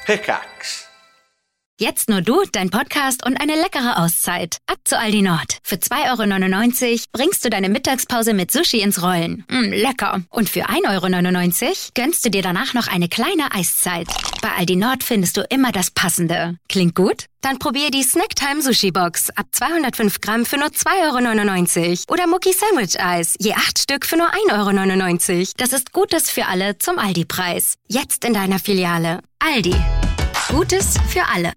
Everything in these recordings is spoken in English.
Pickaxe. Jetzt nur du, dein Podcast und eine leckere Auszeit. Ab zu Aldi Nord. Für 2,99 € bringst du deine Mittagspause mit Sushi ins Rollen. Lecker. Und für 1,99 € gönnst du dir danach noch eine kleine Eiszeit. Bei Aldi Nord findest du immer das Passende. Klingt gut? Dann probier die Snacktime Sushi Box ab 205 Gramm für nur 2,99 € oder Mucki Sandwich Eis, je 8 Stück für nur 1,99 €. Das ist Gutes für alle zum Aldi-Preis. Jetzt in deiner Filiale. Aldi. Gutes für alle.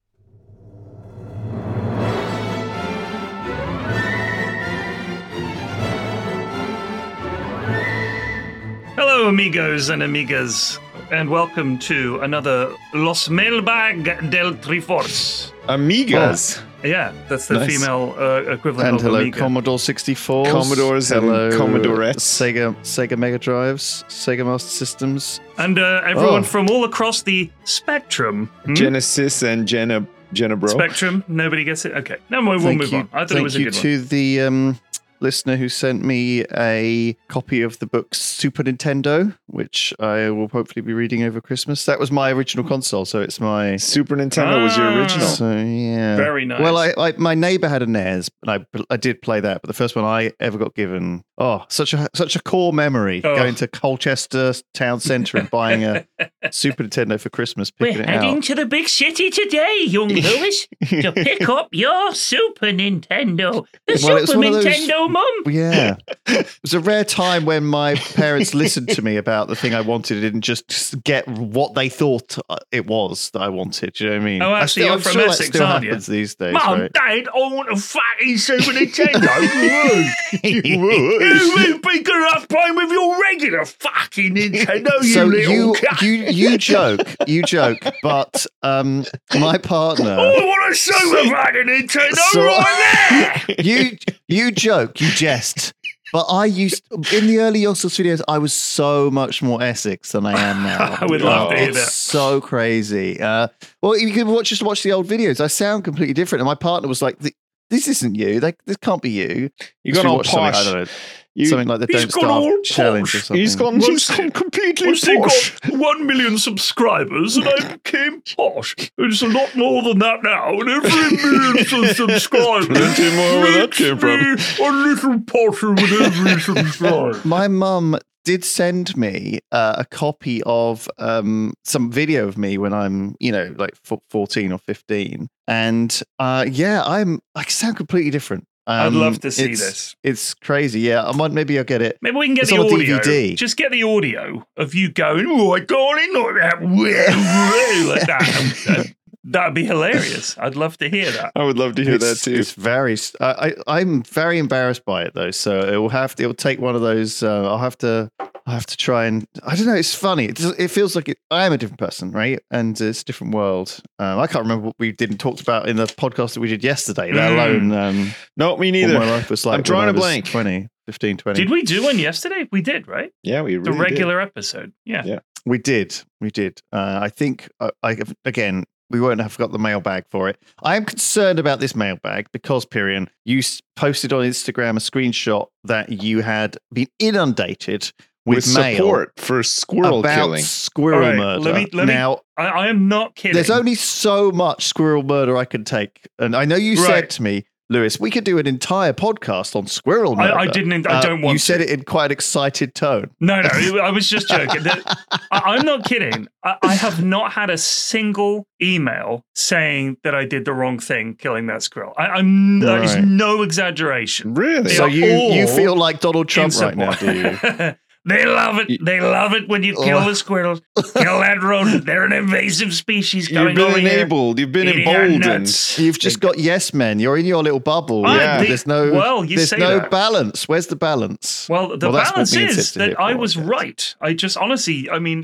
Hello, amigos and amigas, and welcome to another Los Mailbag del Triforce. Amigas. Yeah, that's the Nice. female equivalent And of hello, Amiga. Commodore 64s. Commodores hello, and Commodorettes. Sega Mega Drives, Sega Master Systems. And everyone Oh. from all across the spectrum. Genesis and Jenna Bro. Spectrum? Nobody gets it? Okay. No, we'll move on. I thought it was a good Thank you one. to the listener who sent me a copy of the book Super Nintendo, which I will hopefully be reading over Christmas. That was my original console, so it's my... Super Nintendo was your original. So, yeah. Very nice. Well, I my neighbor had a NES, and I did play that, but the first one I ever got given, such a core memory, Oh. going to Colchester town centre and buying a Super Nintendo for Christmas, picking it out. to the big city today, young Lewis, to pick up your Super Nintendo. The Well, it's one of those- Mum. Yeah. It was a rare time when my parents listened to me about the thing I wanted and just get what they thought it was that I wanted. Do you know what I mean? Oh, actually, you're I'm from sure Essex, that still aren't you? happens these days, Mum, right? Dad, I want a fucking Super Nintendo. You be good enough playing with your regular fucking Nintendo, you So little cunt. you joke, but my partner, I want a Super fucking Nintendo So- right there. you joke, you jest. But I used in the early Yogstos videos, I was so much more Essex than I am now. I would love to hear It's that. so crazy. Well, you can watch the old videos. I sound completely different, and my partner was like, "This isn't you. Like, this can't be you." You So got we all watched something, I posh. don't know, You- something like the He's Don't got all Starve challenge or posh. something. He's gone completely Once he posh. got 1 million subscribers and I became posh. It's a lot more than that now. And every million subscribers Plenty more where that came from. makes me a little posher with every subscriber. My mum did send me a copy of some video of me when I'm, like 14 or 15. And I sound completely different. I'd love to see it's- this. It's crazy. Yeah, maybe I'll get it. Maybe we can get It's the on a audio. DVD. Just get the audio of you going, "Oh, I darling, like that," like that. That'd be hilarious. I'd love to hear that. I would love to hear that too. It's very. I'm very embarrassed by it though. So it will take one of those. I'll have to try and. I don't know. It's funny. It feels like I am a different person, right? And it's a different world. I can't remember what we didn't talk about in the podcast that we did yesterday. Let alone No, me what neither. my life was like. I'm drawing when I a was blank. 15, 20. Did we do one yesterday? We did, right? Yeah, we really The regular episode. Yeah. Yeah. We did. I think again. We won't have got the mailbag for it. I am concerned about this mailbag because, Pyrian, you posted on Instagram a screenshot that you had been inundated with mail support for squirrel about killing. squirrel All right, murder. let me- Now, I am not kidding. there's only so much squirrel murder I can take. And I know you Right. said to me, Lewis, we could do an entire podcast on squirrel murder. I didn't. I don't want You said to. it in quite an excited tone. No, I was just joking. I'm not kidding. I have not had a single email saying that I did the wrong thing killing that squirrel. That is Right. no exaggeration. Really? They So are you all feel like Donald Trump in right now, do you? support. They love it. They love it when you kill the squirrels. Kill that rodent. They're an invasive species You've coming been over here. enabled. You've been eating our emboldened. nuts. You've just got yes men. You're in your little bubble. Ah, There's no. well, you there's say no that. balance. Where's the balance? Well, the that's what balance me and is Sister here that I for, was guess. right. I just honestly, I mean,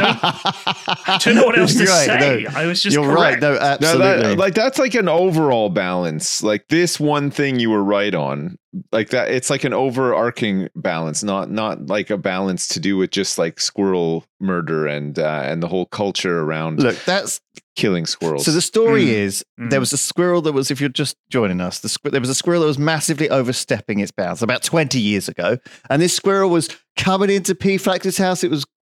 I don't know what else to You're right, say. no, I was just You're correct. right. No, No, absolutely. that's like an overall balance. Like this one thing you were right on. Like that, it's like an overarching balance, not like a balance to do with just like squirrel murder and the whole culture around Look, that's killing squirrels. so. The story is there was a squirrel that was. If you're just joining us, there was a squirrel that was massively overstepping its bounds about 20 years ago, and this squirrel was coming into P. Flax's house. It was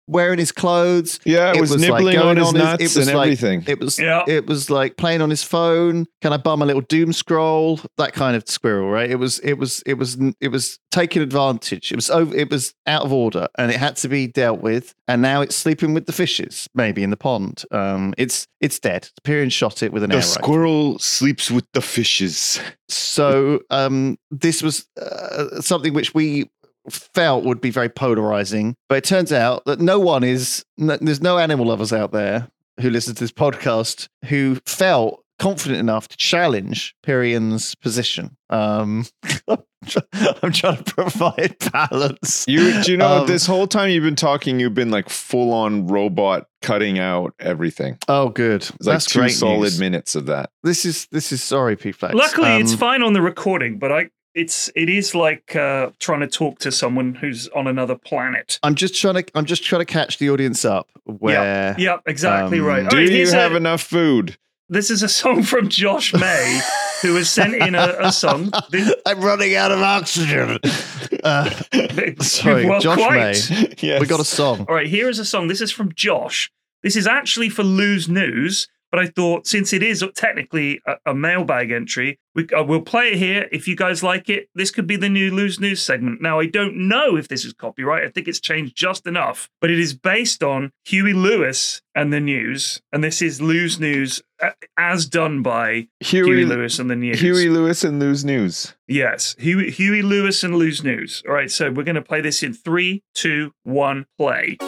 wearing his clothes. Yeah, it was nibbling going on his nuts and everything. It was like playing on his phone. Can I bum a little doom scroll? That kind of squirrel, right? It was taking advantage. It was out of order, and it had to be dealt with. And now it's sleeping with the fishes, maybe in the pond. It's dead. Tyrion shot it with an arrow. The squirrel sleeps with the fishes. So this was something which we felt would be very polarizing, but it turns out that there's no animal lovers out there who listen to this podcast who felt confident enough to challenge Tyrion's position. I'm trying to provide balance. Do you know this whole time you've been talking, you've been like full on robot cutting out everything. Oh, good. It's That's like 2 great solid news. minutes of that. This is sorry, P-Flex. Luckily, it's fine on the recording, but it is like trying to talk to someone who's on another planet. I'm just trying to catch the audience up. Where? Yep, exactly right. Do you have enough food? This is a song from Josh May, who has sent in a song. I'm running out of oxygen. Sorry, well, Josh quite. May. Yes. We got a song. All right, here is a song. This is from Josh. This is actually for Lose News, but I thought since it is technically a mailbag entry, we'll play it here. If you guys like it, this could be the new Lose News segment. Now, I don't know if this is copyright. I think it's changed just enough, but it is based on Huey Lewis and the News, and this is Lose News as done by Huey Lewis and the News. Huey Lewis and Lose News. Yes, Huey Lewis and Lose News. All right, so we're going to play this in 3, 2, 1, play.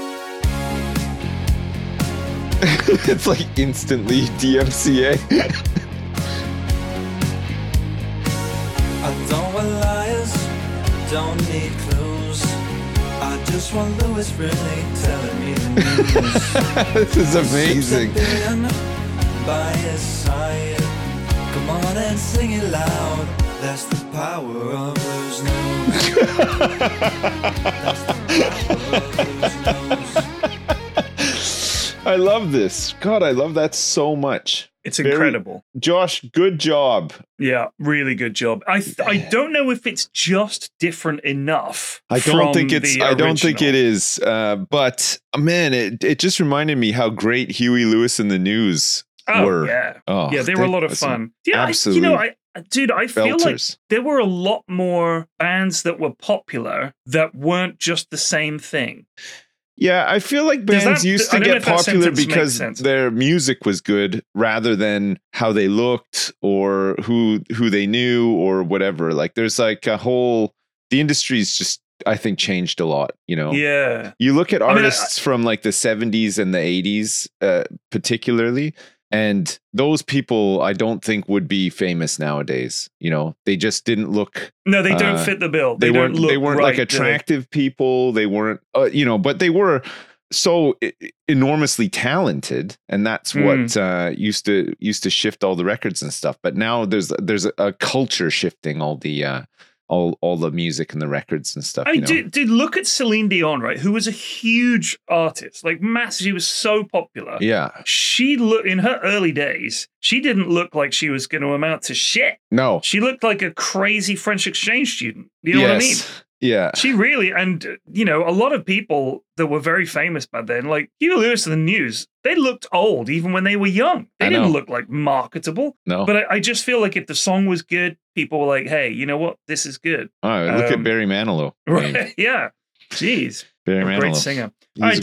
It's like instantly DMCA. I don't want liars, don't need clues. I just want Lewis really telling me the news. This is amazing. Slipping by his side. Come on and sing it loud. That's the power of Lose News. That's the power of Lose News. I love this. God, I love that so much. It's incredible. Josh, good job. Yeah, really good job. I don't know if it's just different enough. I don't think it original. is. But man, it just reminded me how great Huey Lewis and the News were. Yeah. Oh, yeah, they were a lot of fun. Yeah, absolute I feel like belters. there were a lot more bands that were popular that weren't just the same thing. Yeah, I feel like bands used to get popular because their music was good rather than how they looked or who they knew or whatever. Like there's like the industry's just, I think, changed a lot, you know? Yeah. You look at artists from like the 70s and the 80s, particularly, and those people I don't think would be famous nowadays. You know, they just didn't look. No, they don't fit the bill. They weren't like attractive people. They weren't, but they were so enormously talented, and that's what used to shift all the records and stuff. But now there's a culture shifting all the all the music and the records and stuff. I mean, dude, look at Celine Dion, right? Who was a huge artist, like massive. She was so popular. Yeah. She looked in her early days. She didn't look like she was going to amount to shit. No. She looked like a crazy French exchange student. You know what I mean? Yeah. She really, and a lot of people that were very famous back then, like Huey Lewis and the News, they looked old even when they were young. They didn't look like marketable. No. But I just feel like if the song was good, people were like, hey, you know what? This is good. Oh, look at Barry Manilow. Right. Yeah. Jeez. Barry Manilow. Great singer. All right.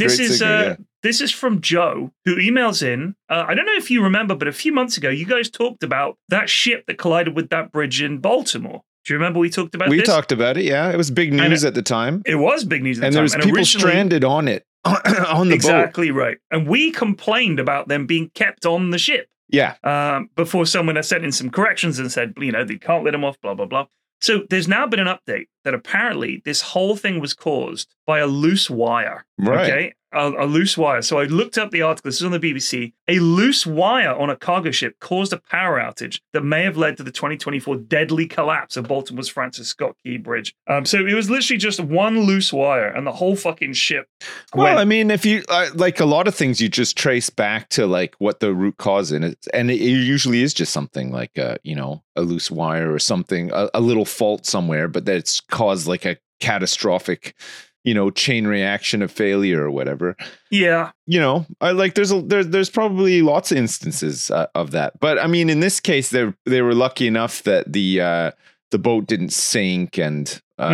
This is from Joe, who emails in. I don't know if you remember, but a few months ago, you guys talked about that ship that collided with that bridge in Baltimore. Do you remember we talked about this? We talked about it, yeah. It was big news at the time. It was big news at the time. And there was people stranded on it, on the boat. Exactly right. And we complained about them being kept on the ship. Yeah. Before someone had sent in some corrections and said, they can't let them off, blah, blah, blah. So there's now been an update that apparently this whole thing was caused by a loose wire. Right. Okay. A loose wire. So I looked up the article. This is on the BBC. A loose wire on a cargo ship caused a power outage that may have led to the 2024 deadly collapse of Baltimore's Francis Scott Key Bridge. So it was literally just one loose wire and the whole fucking ship Well, I mean, if you like a lot of things, you just trace back to like what the root cause in it. And it usually is just something like, a loose wire or something, a little fault somewhere, but that's caused like a catastrophic chain reaction of failure or whatever. Yeah. I like there's probably lots of instances of that. But I mean, in this case, they were lucky enough that the boat didn't sink and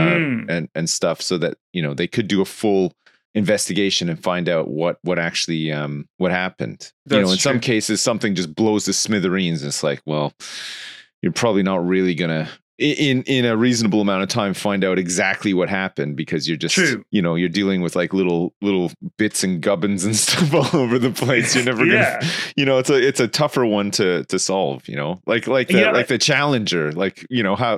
stuff, so that they could do a full investigation and find out what actually what happened. In some cases, something just blows to smithereens. It's like, well, you're probably not really gonna in a reasonable amount of time find out exactly what happened, because you're just you're dealing with like little bits and gubbins and stuff all over the place. You're never gonna it's a tougher one to solve, like the Challenger, like how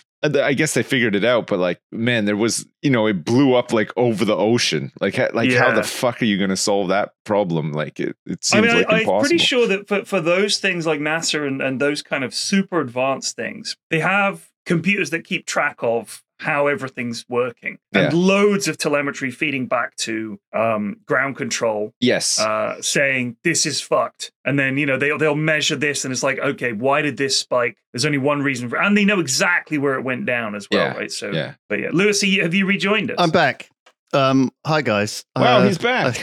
I guess they figured it out, but like, man, there was, it blew up like over the ocean. Like how the fuck are you going to solve that problem? Like it seems like impossible. I'm pretty sure that for those things like NASA and those kind of super advanced things, they have computers that keep track of how everything's working, and loads of telemetry feeding back to ground control. Yes, saying this is fucked, and then they'll measure this, and it's like, okay, why did this spike? There's only one reason for, and they know exactly where it went down as well, right? So, but yeah, Lewis, have you rejoined us? I'm back. Hi guys. Wow, he's back.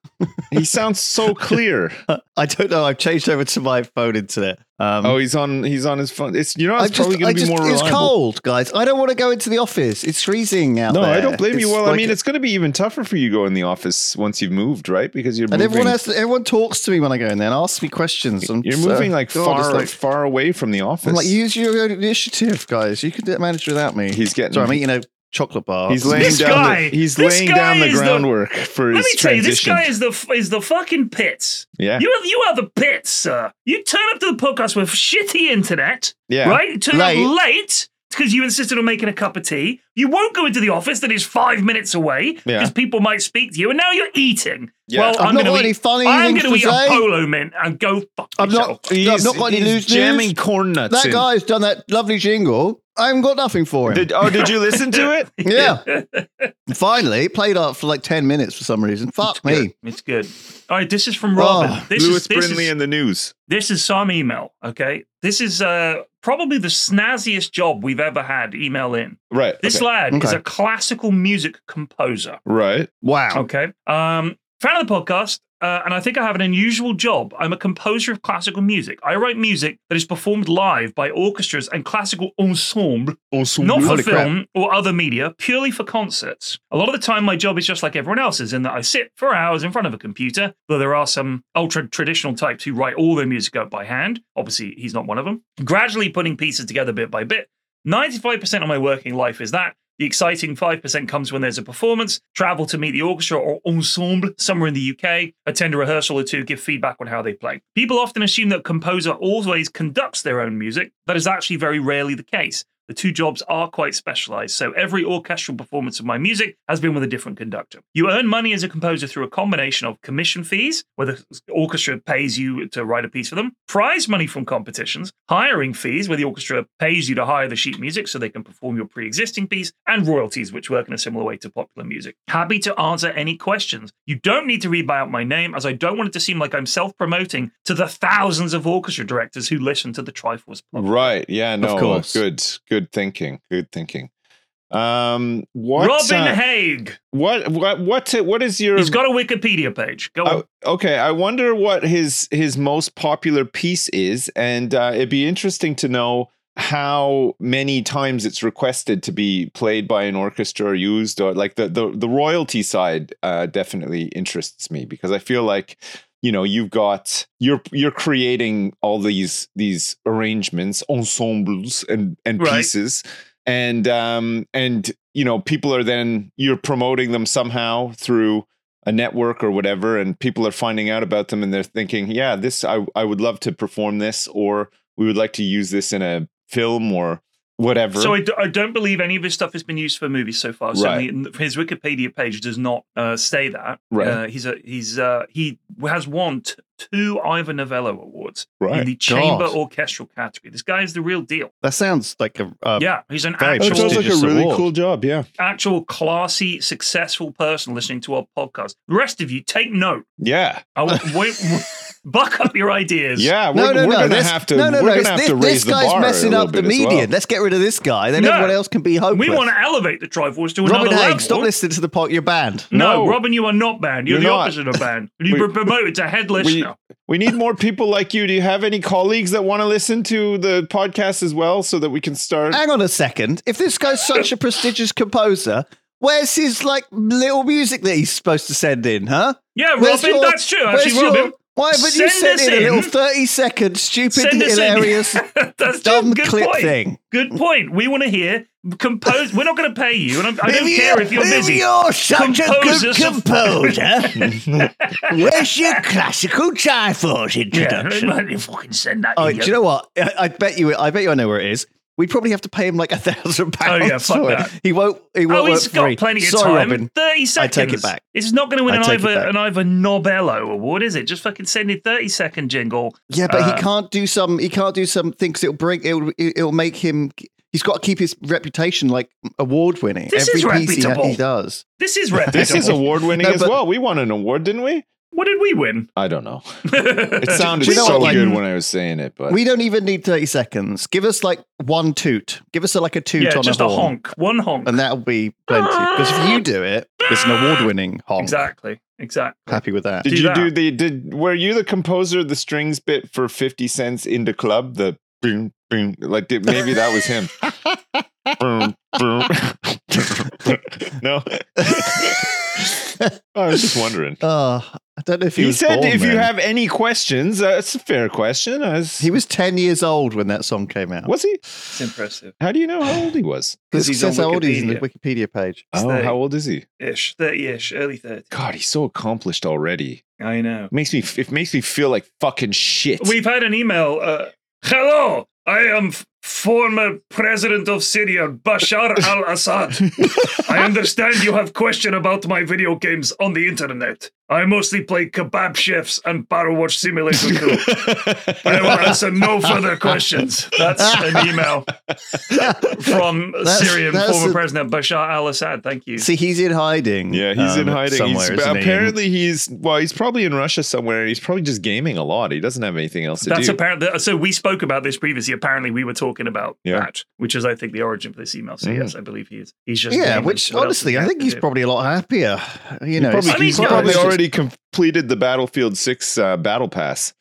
He sounds so clear. I don't know. I've changed over to my phone internet. He's on his phone. It's probably going to be more reliable. It's cold, guys. I don't want to go into the office. It's freezing out there. No, I don't blame you. Well, I mean, it's going to be even tougher for you to go in the office once you've moved, right? Because you're moving. Everyone talks to me when I go in there and asks me questions. You're moving far away from the office. I'm like, use your own initiative, guys. You can manage without me. I'm eating a chocolate bar. He's laying down the groundwork for his transition. Let me tell you, this guy is the fucking pits. Yeah. You are the pits, sir. You turn up to the podcast with shitty internet. Yeah. Right? You turn up late because you insisted on making a cup of tea. You won't go into the office that is 5 minutes away because people might speak to you, and now you're eating. Yeah. Well, I'm going to eat a say. Polo Mint and go fuck yourself. I've not got any news. Jamming corn nuts. That guy's done that lovely jingle. I haven't got nothing for him. Did you listen to it? Yeah. Finally, it played up for like 10 minutes for some reason. Fuck me. It's good. All right, this is from Robin. Lewis Brindley in the news. This is some email, okay? This is probably the snazziest job we've ever had email in. Right. This lad is a classical music composer. Right. Wow. Okay. Fan of the podcast, and I think I have an unusual job. I'm a composer of classical music. I write music that is performed live by orchestras and classical ensemble, not for film or other media, purely for concerts. A lot of the time, my job is just like everyone else's, in that I sit for hours in front of a computer, though there are some ultra-traditional types who write all their music out by hand. Obviously, he's not one of them. Gradually putting pieces together bit by bit. 95% of my working life is that. The exciting 5% comes when there's a performance, travel to meet the orchestra or ensemble somewhere in the UK, attend a rehearsal or two, give feedback on how they play. People often assume that a composer always conducts their own music. That is actually very rarely the case. The two jobs are quite specialized, so every orchestral performance of my music has been with a different conductor. You earn money as a composer through a combination of commission fees, where the orchestra pays you to write a piece for them, prize money from competitions, hiring fees, where the orchestra pays you to hire the sheet music so they can perform your pre-existing piece, and royalties, which work in a similar way to popular music. Happy to answer any questions. You don't need to read out my name, as I don't want it to seem like I'm self-promoting to the thousands of orchestra directors who listen to the Triforce podcast. Right, yeah, no, of course. Good thinking. Robin Haig. What is your? He's got a Wikipedia page. Go on. Okay, I wonder what his most popular piece is, and it'd be interesting to know how many times it's requested to be played by an orchestra or used, or like the royalty side definitely interests me, because I feel like, you've got you're creating all these arrangements, ensembles and pieces, and people are then, you're promoting them somehow through a network or whatever, and people are finding out about them, and they're thinking, yeah, this I would love to perform this, or we would like to use this in a film or whatever. So I don't believe any of his stuff has been used for movies so far. Right. So his Wikipedia page does not say that. Right. He has won 2 Ivor Novello awards in the chamber orchestral category. This guy is the real deal. That sounds like he's an very actual, sounds like a really cool job. Yeah, actual classy, successful person listening to our podcast. The rest of you, take note. Yeah. Buck up your ideas. Yeah, we're going to have to. We're going to have to raise this guy's the bar messing a up the little bit as median. well. Let's get rid of this guy. Then No. everyone else can be hopeless. We want to elevate the Triforce to Robin another level. Haig, stop listening to the podcast. You're banned. No, No. Robin, you are not banned. You're You're the not. opposite of banned. You've been promoted to head listener. We need more people like you. Do you have any colleagues that want to listen to the podcast as well, so that we can start? Hang on a second. If this guy's such a prestigious composer, where's his little music that he's supposed to send in, huh? Yeah, Where's Robin, that's true. Actually, Robin. Why haven't you send sent us in a in. little 30-second, stupid, Send us in. hilarious, That's dumb good clip point. thing? Good point. We want to hear compose. We're not going to pay you, and I don't care if you're busy. You're such a Compose good us a- composer. Where's your classical Triforce introduction? Yeah, you fucking send that. Oh, in, do you know what? I bet you I know where it is. We'd probably have to pay him like £1,000. Oh, yeah, fuck for it. that. He won't Oh, work he's for free. got plenty of Sorry, time. Robin. 30 seconds. take it back. It's not going to win I an take it back. Ivor Novello award, is it? Just fucking send in 30-second jingle. Yeah, but he can't do some things. It'll make him. He's got to keep his reputation like award winning. This Every is piece reputable. he does. This is reputable. This is award winning No, as but- well. We won an award, didn't we? What did we win? I don't know. It sounded Do you know so what, like- good when I was saying it, but We don't even need 30 seconds. Give us like one toot. Give us like a toot Yeah, on just a a horn. honk. One honk. And that'll be plenty. Because if you do it, it's an award winning honk. Exactly. Happy with that. did do you that. were you the composer of the strings bit for 50 Cent's In the Club? The boom, boom, like maybe that was him. Boom, boom. No. I was just wondering. I don't know if he He was said born if you then. have any questions, that's a fair question. He was 10 years old when that song came out. Was he? It's impressive. How do you know how old he was? Because It he's on says how old he is in the Wikipedia. Wikipedia page. It's Oh, 30. how old is he? Ish. 30-ish. Early 30. God, he's so accomplished already. I know. It makes me feel like fucking shit. We've had an email. Hello, I am former president of Syria, Bashar al-Assad. I understand you have question about my video games on the internet. I mostly play Kebab Chefs and Battle Watch Simulator 2. I will answer no further questions. That's an email from Syrian that's former a- President Bashar al-Assad. Thank you. See, he's in hiding. Yeah, he's in hiding. somewhere, isn't he? Apparently, he's probably in Russia somewhere. He's probably just gaming a lot. He doesn't have anything else to That's do. apparent. So we spoke about this previously. Apparently, we were talking about Yeah. that, which is, I think, the origin for this email. So yes, I believe he is. He's just Yeah, gaming. which What else honestly, does he I have think to he's do? probably a lot happier. You know, Probably, I mean, he's yeah, probably it's just- already completed the Battlefield 6 battle pass.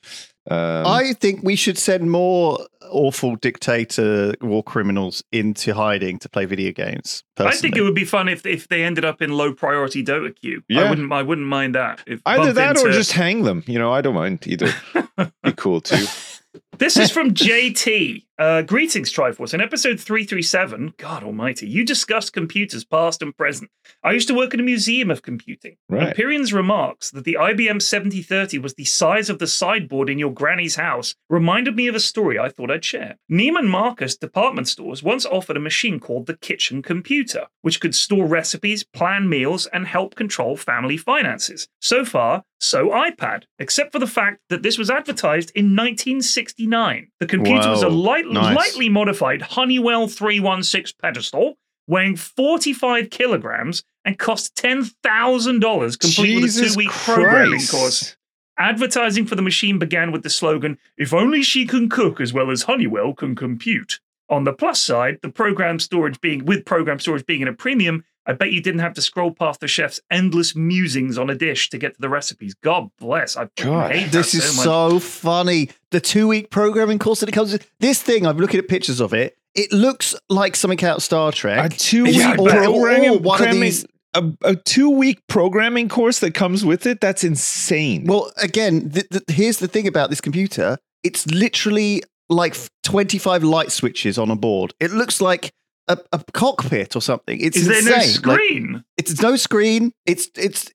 I think we should send more awful dictator war criminals into hiding to play video games. I think personally. it would be fun if they ended up in low priority Dota queue. Yeah. I wouldn't mind that. If Either bump that or into- just hang them. I don't mind either. Be cool too. This is from JT. Greetings, Triforce. In episode 337, God almighty, you discussed computers past and present. I used to work at a museum of computing. Right. And Pyrian's remarks that the IBM 7030 was the size of the sideboard in your granny's house reminded me of a story I thought I'd share. Neiman Marcus department stores once offered a machine called the kitchen computer, which could store recipes, plan meals, and help control family finances. So far, so iPad, except for the fact that this was advertised in 1969. The computer was a Whoa. Nice. lightly modified Honeywell 316 pedestal, weighing 45 kilograms and cost $10,000, complete with a Jesus 2-week programming Christ. course. Advertising for the machine began with the slogan, "If only she can cook as well as Honeywell can compute." On the plus side, program storage being in a premium, I bet you didn't have to scroll past the chef's endless musings on a dish to get to the recipes. God bless. I God, hate that This is so much. so funny. The 2-week programming course that it comes with. This thing, I'm looking at pictures of it. It looks like something out of Star Trek. A 2-week Yeah, or programming, one of these. a 2-week programming course that comes with it. That's insane. Well, again, here's the thing about this computer. It's literally like 25 light switches on a board. It looks like a cockpit or something. It's Is there insane. no Like, screen? it's no screen. It's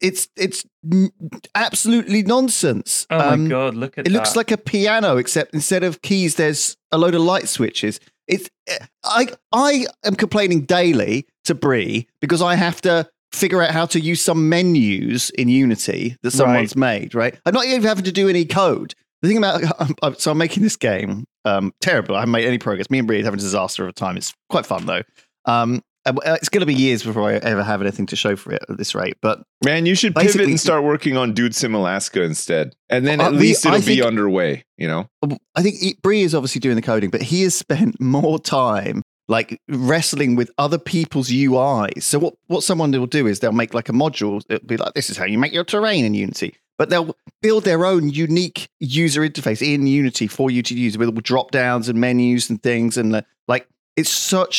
absolutely nonsense. Oh my God, look at that. It looks like a piano, except instead of keys, there's a load of light switches. I am complaining daily to Bree because I have to figure out how to use some menus in Unity that someone's made, right? I'm not even having to do any code. The thing about, so I'm making this game, terrible. I haven't made any progress. Me and Bree are having a disaster of a time. It's quite fun though. It's going to be years before I ever have anything to show for it at this rate. But Man, you should pivot Basically- and start working on Dude Sim Alaska instead. And then at I least it'll be think- underway, you know? I think Bree is obviously doing the coding, but he has spent more time like wrestling with other people's UIs. So what someone will do is they'll make like a module. It'll be like, this is how you make your terrain in Unity. But they'll build their own unique user interface in Unity for you to use with drop downs and menus and things. And like, it's so,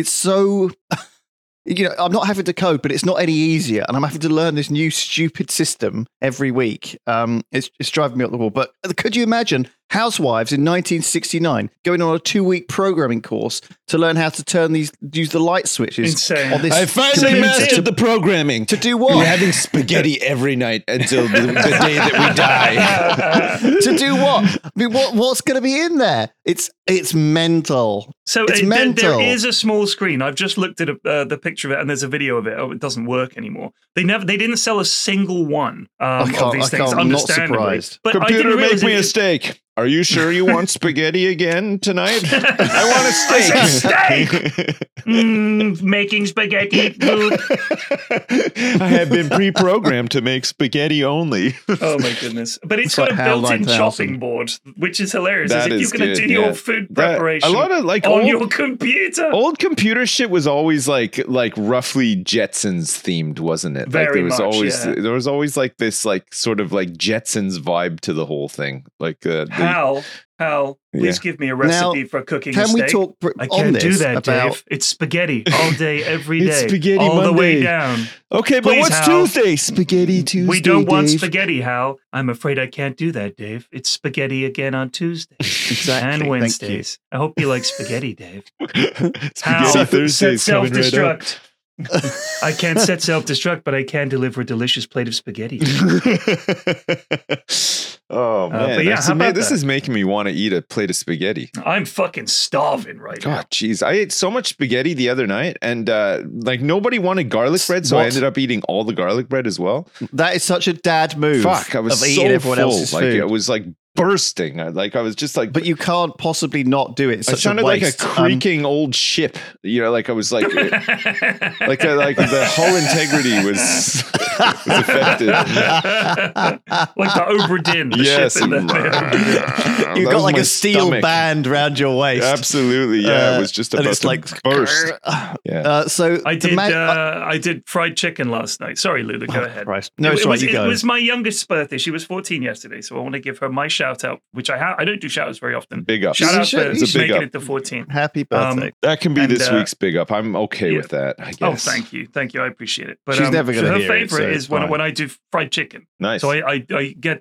I'm not having to code, but it's not any easier. And I'm having to learn this new stupid system every week. It's driving me up the wall. But could you imagine housewives in 1969 going on a 2-week programming course to learn how to use the light switches Insane. on this I finally computer mastered the programming. to do what? We're having spaghetti every night until the day that we die. To do what? I mean, what's going to be in there? It's mental. So It's there mental. is a small screen. I've just looked at the picture of it, and there's a video of it. Oh, it doesn't work anymore. They didn't sell a single one of these things. I'm not Understandably, surprised. but I Computer, didn't make realize me a it- steak. Are you sure you want spaghetti again tonight? I want a steak. Making spaghetti food. I have been pre-programmed to make spaghetti only. Oh my goodness! But it's It's got like a HAL built-in 9000. chopping board, which is hilarious. That As if is you're going to good, do yeah. your food That- preparation a lot of like on old, your computer. old computer shit was always like roughly Jetsons themed, wasn't it? Like Very there was much, always yeah. there was always like this like sort of like Jetsons vibe to the whole thing. Like Hal, please give me a recipe for cooking a Can steak. we talk I on can't this do that, about Dave. It's spaghetti all day, every day. It's spaghetti all the way Monday. down. okay, but Please, what's Hal. Tuesday? Spaghetti Tuesday. We don't want Dave. spaghetti, Hal. I'm afraid I can't do that, Dave. It's spaghetti again on Tuesday Exactly. and Thank you. Wednesdays. I hope you like spaghetti, Dave. Spaghetti Hal, set Thursday's coming right up. self-destruct. I can't set self-destruct, but I can deliver a delicious plate of spaghetti. Oh man, but yeah, how about this that? is making me want to eat a plate of spaghetti. I'm fucking starving right now. God, jeez, I ate so much spaghetti the other night, and like nobody wanted garlic bread, so I What? ended up eating all the garlic bread as well. that is such a dad move. Fuck, I was of so eating everyone full, else's like food. it was like bursting. I was just like, But you can't possibly not do it. It's I such sounded a like a waste. creaking old ship. You know, like I was like, like the hull integrity was affected. Like the Obra Dinn. The Yes, ship in the You've That got was like my a steel stomach. band round your waist. Absolutely, yeah. It was just and about it's to like burst. Yeah. So I the did. man- I did fried chicken last night. Sorry, Lulu. Go ahead. Christ. No, it's it right. was, You go. It was my youngest's birthday. She was 14 yesterday, so I want to give her my shout out, which I don't do shout outs very often. Big up. Shout out should. for It's a big making up. it to 14. Happy birthday. That can be And, this week's big up. I'm okay yeah. with that. I guess. Oh, thank you, I appreciate it. But She's never gonna her hear it, favorite so is it's when fine. I do fried chicken. Nice. So I do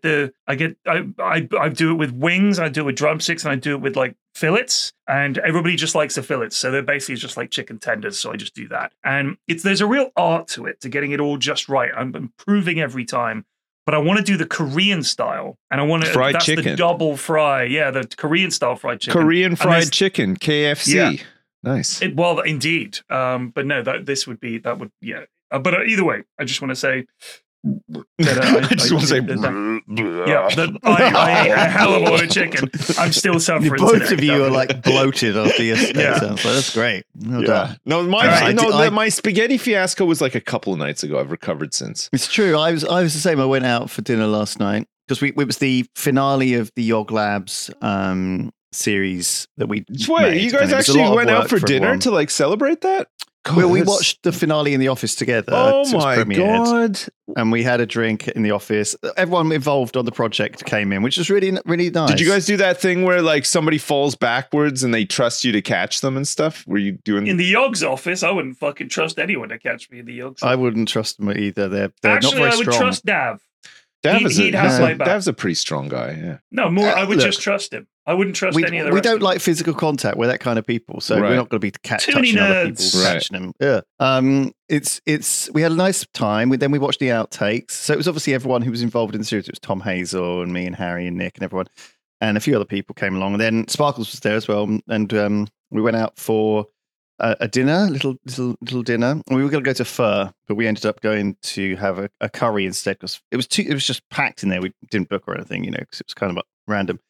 it with wings, I do it with drumsticks, and I do it with like fillets. And everybody just likes the fillets, so they're basically just like chicken tenders. So I just do that, and there's a real art to it, to getting it all just right. I'm improving every time. But I want to do the Korean style, and I want to Fried that's the chicken. double fry, yeah, the Korean style fried chicken. Korean And fried there's- chicken, KFC. Yeah. Nice. Well, indeed, but no, that would yeah. But either way, I just want to say that I just want to say, yeah, that I ate a hell of a lot of chicken. I'm still suffering. Both today. of you are like bloated after yesterday. Yeah. Sounds like that's great. Well yeah. done. No, I- my spaghetti fiasco was like a couple of nights ago. I've recovered since. It's true. I was the same. I went out for dinner last night because it was the finale of the Yog Labs series that we. Wait, made, you and guys it was a actually lot of went out work for dinner everyone. to like celebrate that? God, Well, we that's- watched the finale in the office together. Oh so it was my premiered, god! And we had a drink in the office. Everyone involved on the project came in, which was really, really nice. Did you guys do that thing where like somebody falls backwards and they trust you to catch them and stuff? Were you doing? In the Yogg's office, I wouldn't fucking trust anyone to catch me in the Yogg's. I wouldn't trust them either. They're Actually, not very I would strong. trust Dav. Dav he'd have my back. Dav's a pretty strong guy. Yeah. No, more. I would Look, just trust him. I wouldn't trust we any of the we rest don't of them. like physical contact. We're that kind of people, so Right. we're not going to be Too touching many other nerds. people, Right. catching them. Yeah. It's we had a nice time. Then we watched the outtakes. So it was obviously everyone who was involved in the series. It was Tom Hazel and me and Harry and Nick and everyone, and a few other people came along. And then Sparkles was there as well, and we went out for a dinner, little dinner. And we were going to go to Pho, but we ended up going to have a curry instead because it was just packed in there. We didn't book or anything, because it was kind of random.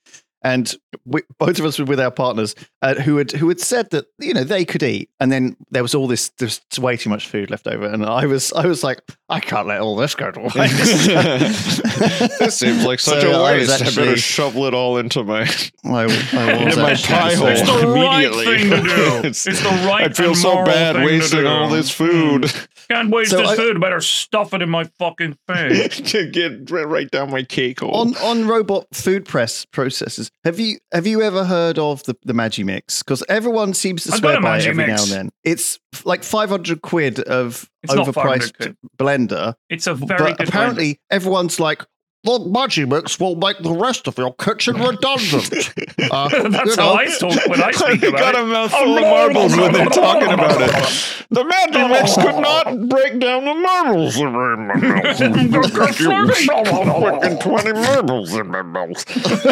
and both of us were with our partners who had said that they could eat, and then there was way too much food left over, and I was like, I can't let all this go to waste. This seems like such a waste. I better shovel it all into my into my pie hole It's the right immediately. thing to do. It's the right. I feel and so moral bad thing to wasting do. all this food. Can't waste So this food. Better stuff it in my fucking face. To get right down my cake hole. on robot food processors. Have you ever heard of the Magimix? Because everyone seems to I've got swear a by it every Magimix. now and then. It's like 500 quid of It's not 500 overpriced quid. blender. It's a very But good. apparently everyone's like, the Magimix will make the rest of your kitchen redundant. That's how I talk when I speak They about got it. a mouthful of marbles when they're talking about it. The Magimix could not break down the marbles in my mouth. Fucking 20 marbles in my mouth.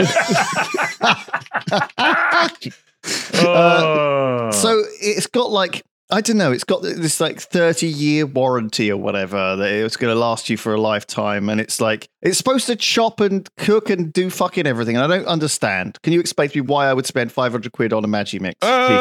So it's got like, I don't know, it's got this like 30-year warranty or whatever that it's going to last you for a lifetime. And it's like, it's supposed to chop and cook and do fucking everything. And I don't understand. Can you explain to me why I would spend 500 quid on a Magimix?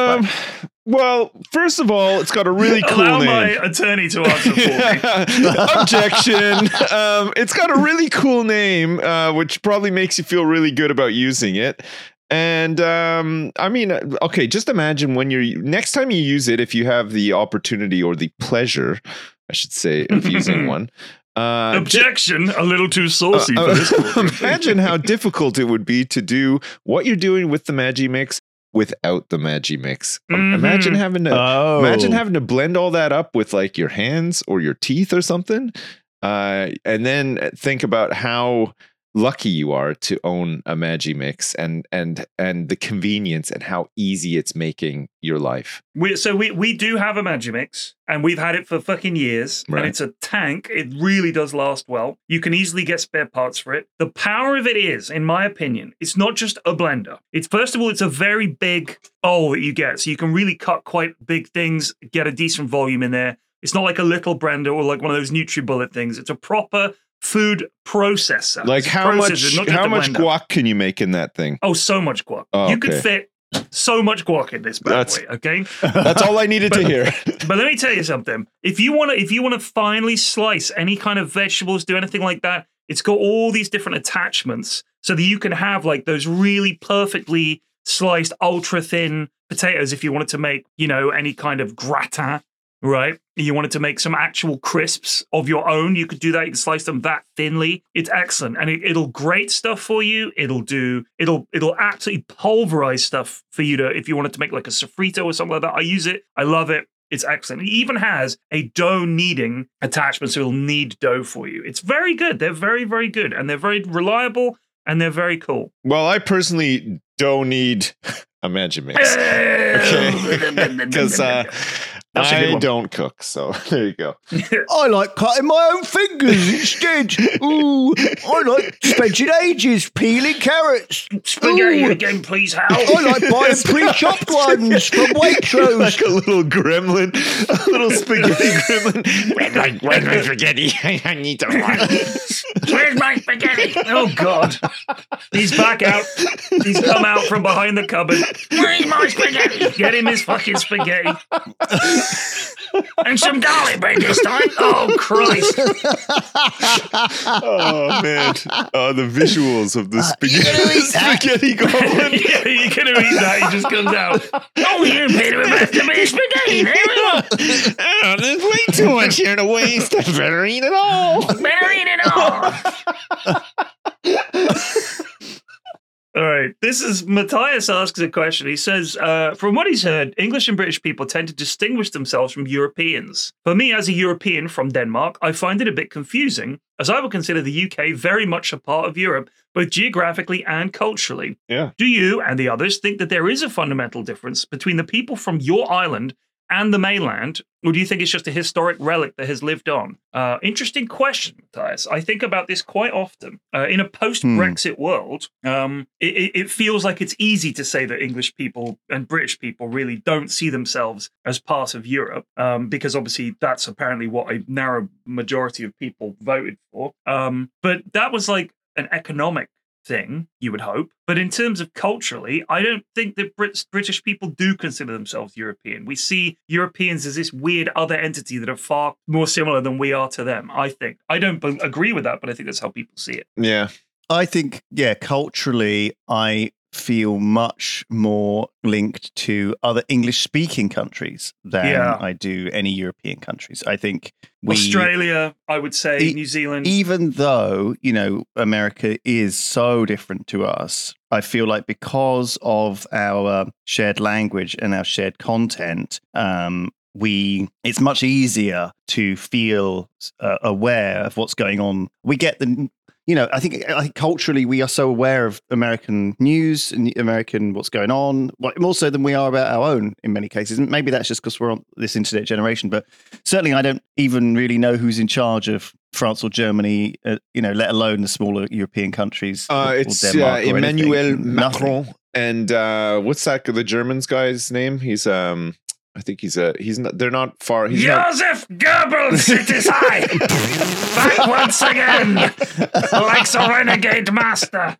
Well, first of all, it's got a really cool Allow name. my attorney to answer for me. Objection. It's got a really cool name, which probably makes you feel really good about using it. And I mean, okay, just imagine when next time you use it, if you have the opportunity or the pleasure, I should say, of using one. Objection, a little too saucy for this. Imagine how difficult it would be to do what you're doing with the Magimix without the Magimix. Imagine having to blend all that up with like your hands or your teeth or something, and then think about how lucky you are to own a Magimix and the convenience and how easy it's making your life. We do have a Magimix, and we've had it for fucking years. Right. And it's a tank. It really does last well. You can easily get spare parts for it. The power of it is, in my opinion, it's not just a blender. It's first of all, it's a very big bowl that you get, so you can really cut quite big things, get a decent volume in there. It's not like a little blender or like one of those NutriBullet things. It's a proper food processor. Like It's a how much processor, not just a blender. guac can you make in that thing? Oh, so much guac. Oh, You could okay. fit so much guac in this bad boy, okay? That's all I needed to hear. But let me tell you something. If you want to finely slice any kind of vegetables, do anything like that, it's got all these different attachments so that you can have like those really perfectly sliced ultra thin potatoes if you wanted to make, any kind of gratin, right? You wanted to make some actual crisps of your own, you could do that. You can slice them that thinly. It's excellent. And it'll grate stuff for you. It'll absolutely pulverize stuff for you if you wanted to make like a sofrito or something like that. I use it. I love it. It's excellent. It even has a dough kneading attachment, so it'll knead dough for you. It's very good. They're very, very good. And they're very reliable and they're very cool. Well, I personally don't need a Magimix. Okay. Because That's a good I one. don't cook, so there you go. I like cutting my own fingers instead. Ooh, I like spending ages peeling carrots. Spaghetti Ooh. again, please, Hal. I like buying pre-chopped ones from Waitrose. Like a little gremlin, a little spaghetti gremlin. Where's my spaghetti? I need to Where's my spaghetti? Oh, God. He's back out. He's come out from behind the cupboard. Where's my spaghetti? Get him his fucking spaghetti. And some garlic bread this time. Oh, Christ. Oh man! Oh, the visuals of the spaghetti goblin. Yeah, you can eat that. He just comes out. Oh, you paid him best to be spaghetti. There we go. Oh, there's way too much here to waste. I better eat it all. Better eat it all. All right. This is Matthias asks a question. He says, from what he's heard, English and British people tend to distinguish themselves from Europeans. For me, as a European from Denmark, I find it a bit confusing, as I would consider the UK very much a part of Europe, both geographically and culturally. Yeah. Do you and the others think that there is a fundamental difference between the people from your island and the mainland, or do you think it's just a historic relic that has lived on? Interesting question, Matthias. I think about this quite often. In a post-Brexit world, it feels like it's easy to say that English people and British people really don't see themselves as part of Europe, because obviously that's apparently what a narrow majority of people voted for. But that was like an economic thing, you would hope. But in terms of culturally, I don't think that British people do consider themselves European. We see Europeans as this weird other entity that are far more similar than we are to them, I think. I don't agree with that, but I think that's how people see it. Yeah. I think, culturally, I feel much more linked to other English-speaking countries than I do any European countries. I think Australia, I would say, New Zealand. Even though, America is so different to us, I feel like because of our shared language and our shared content, it's much easier to feel aware of what's going on. We get I think culturally we are so aware of American news and American what's going on, more so than we are about our own in many cases. And maybe that's just because we're on this internet generation. But certainly, I don't even really know who's in charge of France or Germany. Let alone the smaller European countries. It's Emmanuel Macron. And what's the German's guy's name? He's I think he's not, they're not far. Joseph Goebbels, it is I! Back once again, like a renegade master.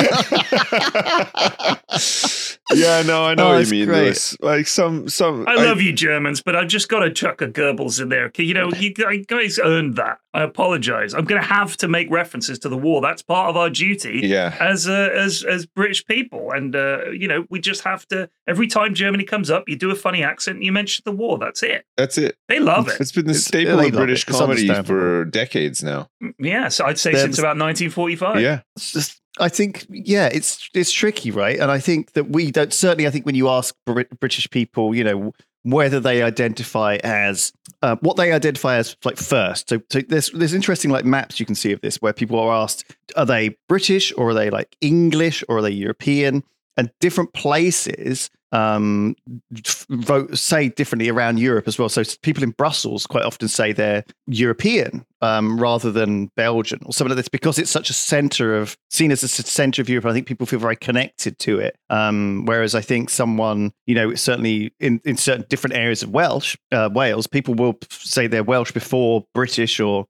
Yeah, no, I know what you mean, Lewis. Like some. I love you Germans, but I've just got to chuck a Goebbels in there. You guys earned that. I apologize. I'm going to have to make references to the war. That's part of our duty as British people. And, we just have to, every time Germany comes up, you do a funny accent, you mention the war. That's it. They love it. It's been the staple of British comedy for decades now. Yeah, so I'd say since about 1945. Yeah. It's just, I think, it's tricky, right? And I think that we don't, certainly I think when you ask British people, whether they identify as, what they identify as like first. So there's interesting like maps you can see of this where people are asked, are they British or are they like English or are they European? And different places say differently around Europe as well. So people in Brussels quite often say they're European rather than Belgian or something like this because it's such a seen as a center of Europe. I think people feel very connected to it. Whereas I think someone, certainly in certain different areas of Wales, people will say they're Welsh before British or,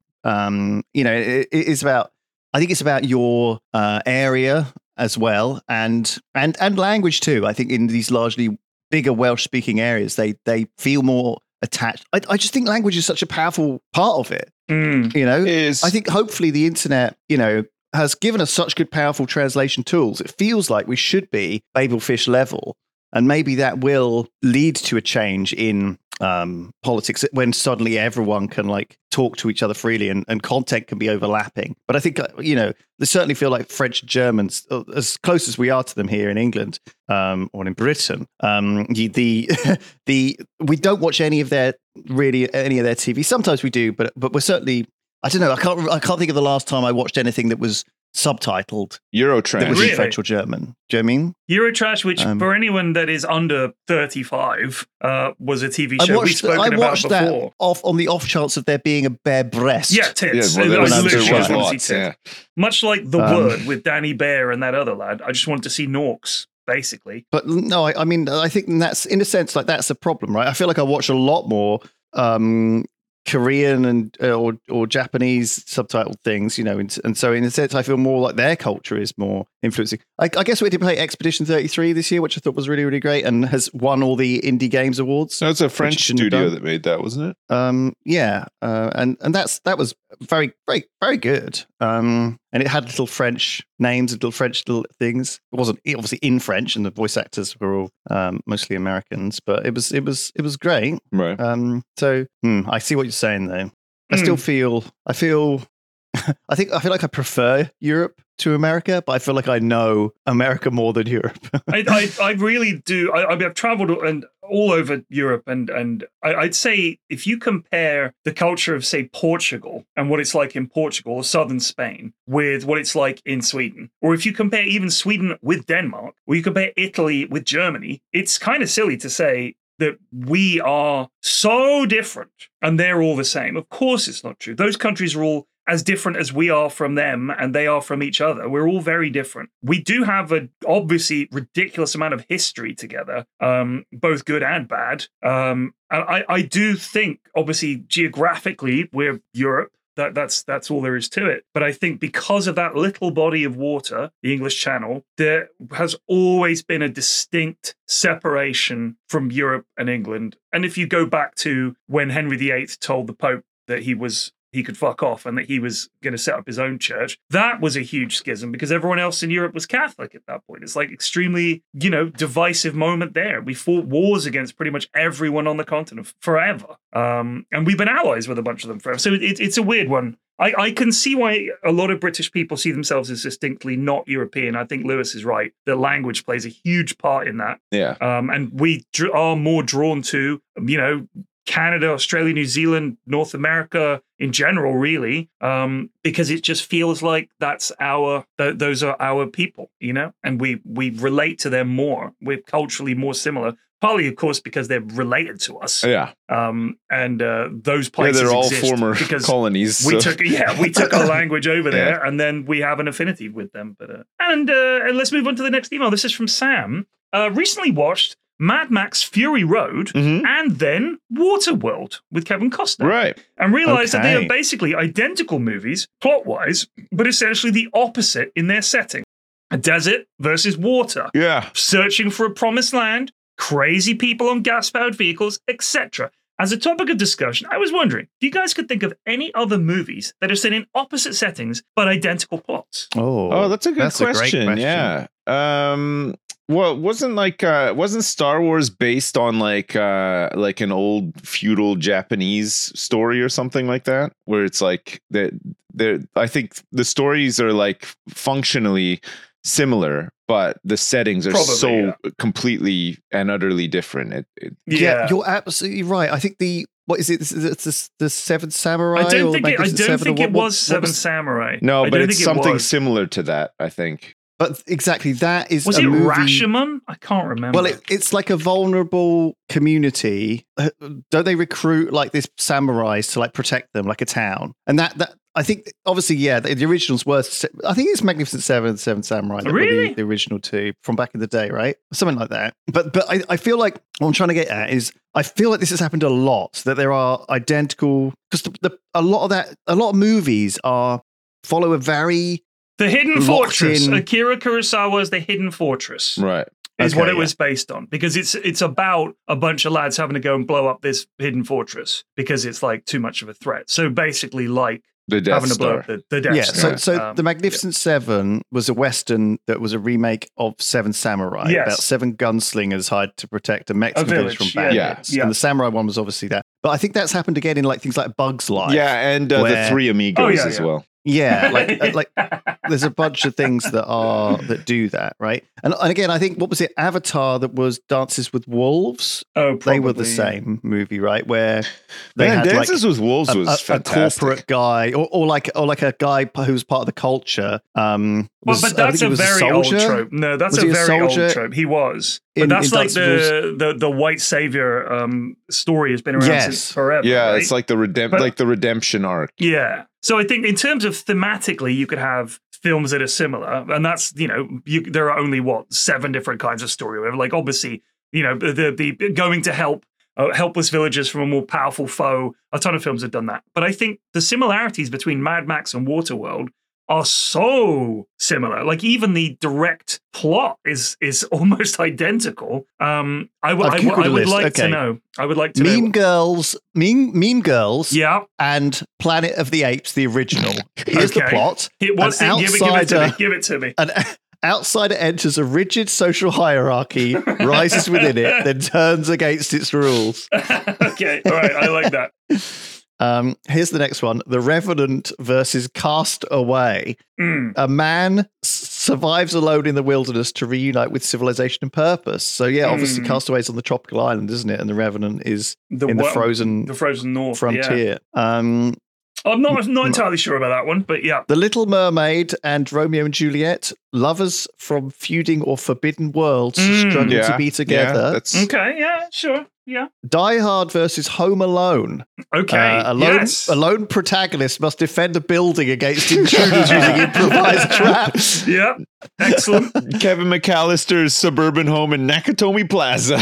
it is about, I think it's about your area as well, and language too. I think in these largely bigger Welsh-speaking areas, they feel more attached. I just think language is such a powerful part of it. I think hopefully the internet, has given us such good, powerful translation tools. It feels like we should be Babelfish level, and maybe that will lead to a change in politics when suddenly everyone can like talk to each other freely and content can be overlapping. But I think, they certainly feel like French and Germans, as close as we are to them here in England or in Britain, we don't watch any of their TV. Sometimes we do, but we're certainly, I don't know. I can't think of the last time I watched anything that was subtitled Eurotrash. That was in French or German. Do you know what I mean? Eurotrash, which for anyone that is under 35, was a TV show we've spoken about before. That on the off chance of there being a bare breast. Yeah, tits. There was lots, yeah. Much like The Word with Danny Bear and that other lad. I just wanted to see Norks, basically. But no, I mean, I think that's, in a sense, like that's the problem, right? I feel like I watch a lot more Korean and or Japanese subtitled things, and so in a sense, I feel more like their culture is more influencing. I guess we did play Expedition 33 this year, which I thought was really, really great, and has won all the Indie Games Awards. No, it's a French studio that made that, wasn't it? And that was very, very, very good. And it had little French names, little things. It wasn't obviously in French, and the voice actors were all mostly Americans, but it was great. Right. So I see what you're saying, though. I feel like I prefer Europe to America, but I feel like I know America more than Europe. I really do. I've traveled all over Europe, and I'd say if you compare the culture of, say, Portugal and what it's like in Portugal or southern Spain with what it's like in Sweden, or if you compare even Sweden with Denmark, or you compare Italy with Germany, it's kind of silly to say that we are so different and they're all the same. Of course it's not true. Those countries are all as different as we are from them and they are from each other. We're all very different. We do have an obviously ridiculous amount of history together, both good and bad. And I do think, obviously, geographically, we're Europe. That's all there is to it. But I think because of that little body of water, the English Channel, there has always been a distinct separation from Europe and England. And if you go back to when Henry VIII told the Pope that he could fuck off and that he was going to set up his own church, that was a huge schism because everyone else in Europe was Catholic at that point. It's like extremely, divisive moment there. We fought wars against pretty much everyone on the continent forever. And we've been allies with a bunch of them forever. So it's a weird one. I can see why a lot of British people see themselves as distinctly not European. I think Lewis is right. The language plays a huge part in that. Yeah. And we are more drawn to, Canada, Australia, New Zealand, North America in general, really, because it just feels like those are our people, and we relate to them more. We're culturally more similar. Partly, of course, because they're related to us. Yeah. And those places they're all exist former because colonies. We took a language over there, and then we have an affinity with them. But and let's move on to the next email. This is from Sam. Recently watched Mad Max Fury Road and then Waterworld with Kevin Costner. Right. And realized that they are basically identical movies, plot-wise, but essentially the opposite in their setting. A desert versus water. Yeah. Searching for a promised land, crazy people on gas-powered vehicles, etc. As a topic of discussion, I was wondering if you guys could think of any other movies that are set in opposite settings but identical plots. Oh, that's a good question. A great question. Yeah. Well, wasn't Star Wars based on like an old feudal Japanese story or something like that, where it's like I think the stories are like functionally similar, but the settings are completely and utterly different. Yeah, you're absolutely right. I think what is it? It's the Seven Samurai? I don't think it was Seven Samurai. No, but it's something similar to that, I think. But exactly, that is was a it movie. Rashomon? I can't remember. Well, it's like a vulnerable community. Don't they recruit like this samurais to like protect them, like a town? And that I think, obviously, yeah, the originals were. I think it's Magnificent Seven and Seven Samurai. That really? were the original two from back in the day, right? Something like that. But I feel like what I'm trying to get at is I feel like this has happened a lot. That there are identical because a lot of movies follow a very The Hidden Fortress. Akira Kurosawa's The Hidden Fortress. Right. Is what it was based on, because it's about a bunch of lads having to go and blow up this hidden fortress because it's like too much of a threat. So basically, like the Death having to Star. blow up the Death Star. So the Magnificent Seven was a Western that was a remake of Seven Samurai. Yes. About 7 gunslingers hired to protect a Mexican village from bandits. Yeah. And the Samurai one was obviously that. But I think that's happened again in like things like Bug's Life. Yeah, and the Three Amigos as well. Yeah, like there's a bunch of things that do that, right? And again, I think what was it, Avatar, that was Dances with Wolves? Oh, probably. They were the same movie, right? Where they had Dances with Wolves was a fantastic. corporate guy, or like a guy who was part of the culture. But that's a very old trope. No, that's a very old trope. He was. But that's like the white savior story has been around since forever. Yeah, right? it's like the redemption arc. Yeah. So I think in terms of thematically, you could have films that are similar, and that's there are only 7 different kinds of story. Like obviously, the going to help helpless villagers from a more powerful foe. A ton of films have done that, but I think the similarities between Mad Max and Waterworld are so similar. Like even the direct plot is almost identical. I would like to know. I would like to know. Mean Girls. Yeah. And Planet of the Apes, the original. Here's the plot. Give it to me. An outsider enters a rigid social hierarchy, rises within it, then turns against its rules. Okay. All right. I like that. Here's the next one. The Revenant versus Cast Away. A man survives alone in the wilderness to reunite with civilization and purpose. So yeah, obviously Castaway's on the tropical island, isn't it? And the Revenant is in the frozen north frontier. Yeah. I'm not entirely sure about that one, but yeah. The Little Mermaid and Romeo and Juliet, lovers from feuding or forbidden worlds struggle to be together. Okay, yeah, sure. Yeah. Die Hard versus Home Alone. Okay. A lone protagonist must defend a building against intruders using improvised traps. Yep. Excellent. Kevin McAllister's suburban home in Nakatomi Plaza.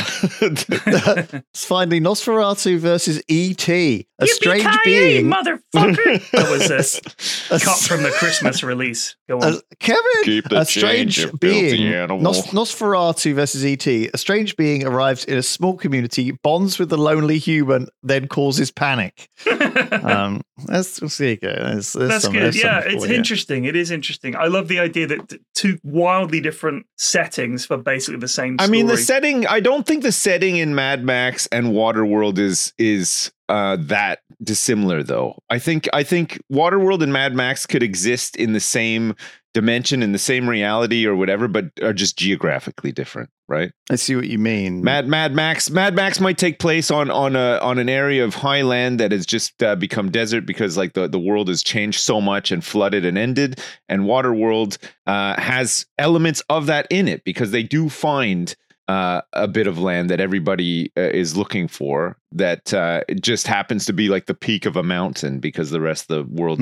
It's finally Nosferatu versus E.T. A strange Yippee-ki-yay, being. motherfucker. That was this cut from the Christmas release. Go on. Kevin, Keep the a strange change, you being. filthy animal. Nosferatu versus E.T. A strange being arrives in a small community, bonds with the lonely human, then causes panic. There you go. There's That's some- good. there's Yeah, something it's for you. interesting. It is interesting. I love the idea that two wildly different settings for basically the same I story. mean, the setting. I don't think the setting in Mad Max and Waterworld is that dissimilar, though. I think Waterworld and Mad Max could exist in the same dimension, in the same reality, or whatever, but are just geographically different, right? I see what you mean. Mad Max might take place on an area of high land that has just become desert because like the world has changed so much and flooded and ended. And Waterworld has elements of that in it because they do find a bit of land that everybody is looking for that it just happens to be like the peak of a mountain because the rest of the world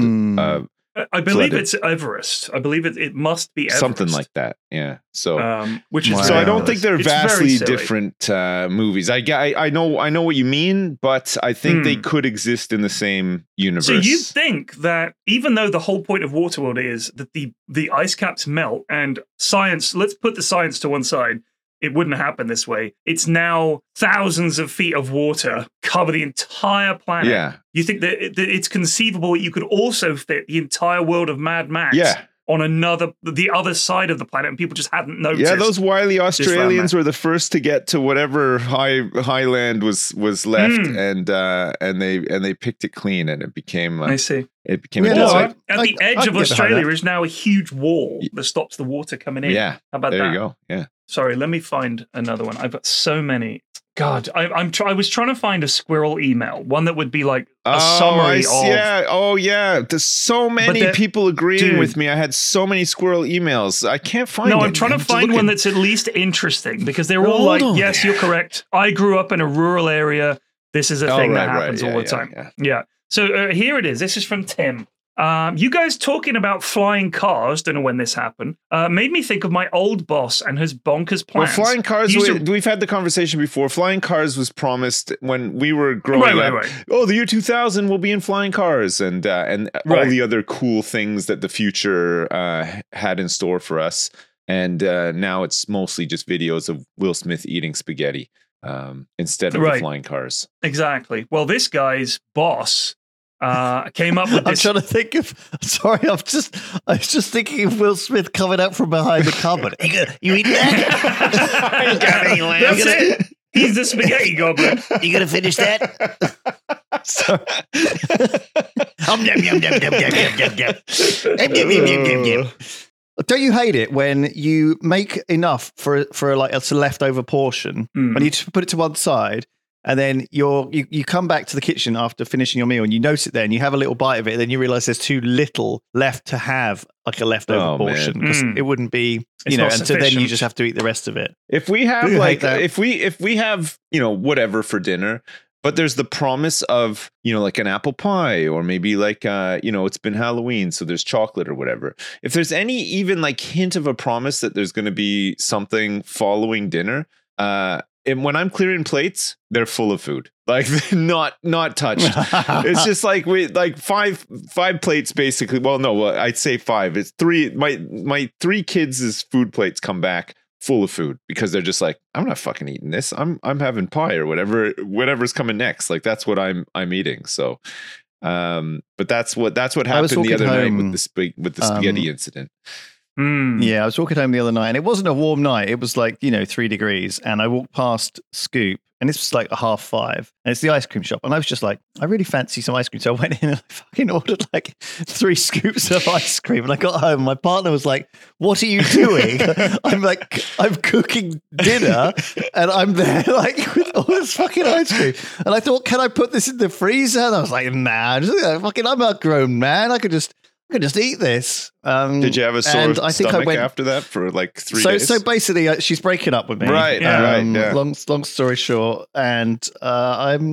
I believe flooded. it's Everest. I believe it must be Everest. something like that. Yeah. So which is Wow. so I don't ridiculous. think they're It's very vastly silly. different movies. I know what you mean, but I think they could exist in the same universe. So you think that even though the whole point of Waterworld is that the ice caps melt and science, let's put the science to one side, it wouldn't happen this way. It's now thousands of feet of water cover the entire planet. Yeah. You think that it's conceivable that you could also fit the entire world of Mad Max Yeah. on the other side of the planet and people just hadn't noticed. Yeah, those wily Australians Max. were the first to get to whatever highland was left, and they picked it clean, and it became I see. it became Yeah, a no, desert. At the I edge can of get behind Australia that. is now a huge wall that stops the water coming in. Yeah, How about there that? you go. Yeah, Sorry, let me find another one. I've got so many. God, I was trying to find a squirrel email, one that would be like a summary of. yeah. Oh, yeah. There's so many that- people agreeing dude. with me. I had so many squirrel emails. I can't find No, it. I'm trying to just find looking. one that's at least interesting because they're all Hold like, on. yes, you're correct. I grew up in a rural area. This is a Oh, thing right, that right. happens Yeah, all the yeah, time. yeah. So here it is. This is from Tim. You guys talking about flying cars, don't know when this happened, made me think of my old boss and his bonkers Well, plans. flying cars, He used to- we've had the conversation before. Flying cars was promised when we were growing up. Right. Oh, the year 2000 will be in flying cars and all Right. the other cool things that the future had in store for us. And now it's mostly just videos of Will Smith eating spaghetti instead of the Right. flying cars. Exactly. Well, this guy's boss came up with I'm this. trying to think of. Sorry, I was just thinking of Will Smith coming out from behind the cupboard. You eat that? That's it. He's the spaghetti goblin. You gonna finish that? Sorry. Yum, yum, yum, yum, yum, yum, yum, yum, yum. Yum, yum, yum, yum, yum, yum. Don't you hate it when you make enough for like a leftover portion and you just put it to one side, and then you come back to the kitchen after finishing your meal and you notice it there and you have a little bite of it, and then you realize there's too little left to have like a leftover Oh, man. portion because it wouldn't be, It's not and so then you sufficient. just have to eat the rest of it. If we have Do you like hate that? if we have, whatever for dinner, but there's the promise of, like an apple pie or maybe like, it's been Halloween, so there's chocolate or whatever. If there's any even like hint of a promise that there's going to be something following dinner, and when I'm clearing plates, they're full of food, like not touched. It's just like we like five plates basically. Well, no, I'd say five. It's three. My three kids' food plates come back full of food because they're just like, I'm not fucking eating this. I'm having pie or whatever's coming next. Like that's what I'm eating. So, but that's what happened the walking other night home, with the spaghetti incident. Yeah, I was walking home the other night and it wasn't a warm night. It was like, 3 degrees. And I walked past Scoop and this was like 5:30. And it's the ice cream shop. And I was just like, I really fancy some ice cream. So I went in and I fucking ordered like 3 scoops of ice cream. And I got home. My partner was like, what are you doing? I'm like, I'm cooking dinner and I'm there like with all this fucking ice cream. And I thought, can I put this in the freezer? And I was like, nah, I'm a grown man. I could just eat this. Did you have a sore and I think I stomach went after that for like 3 days? So basically, she's breaking up with me. Right, Yeah. right, yeah. Long story short, and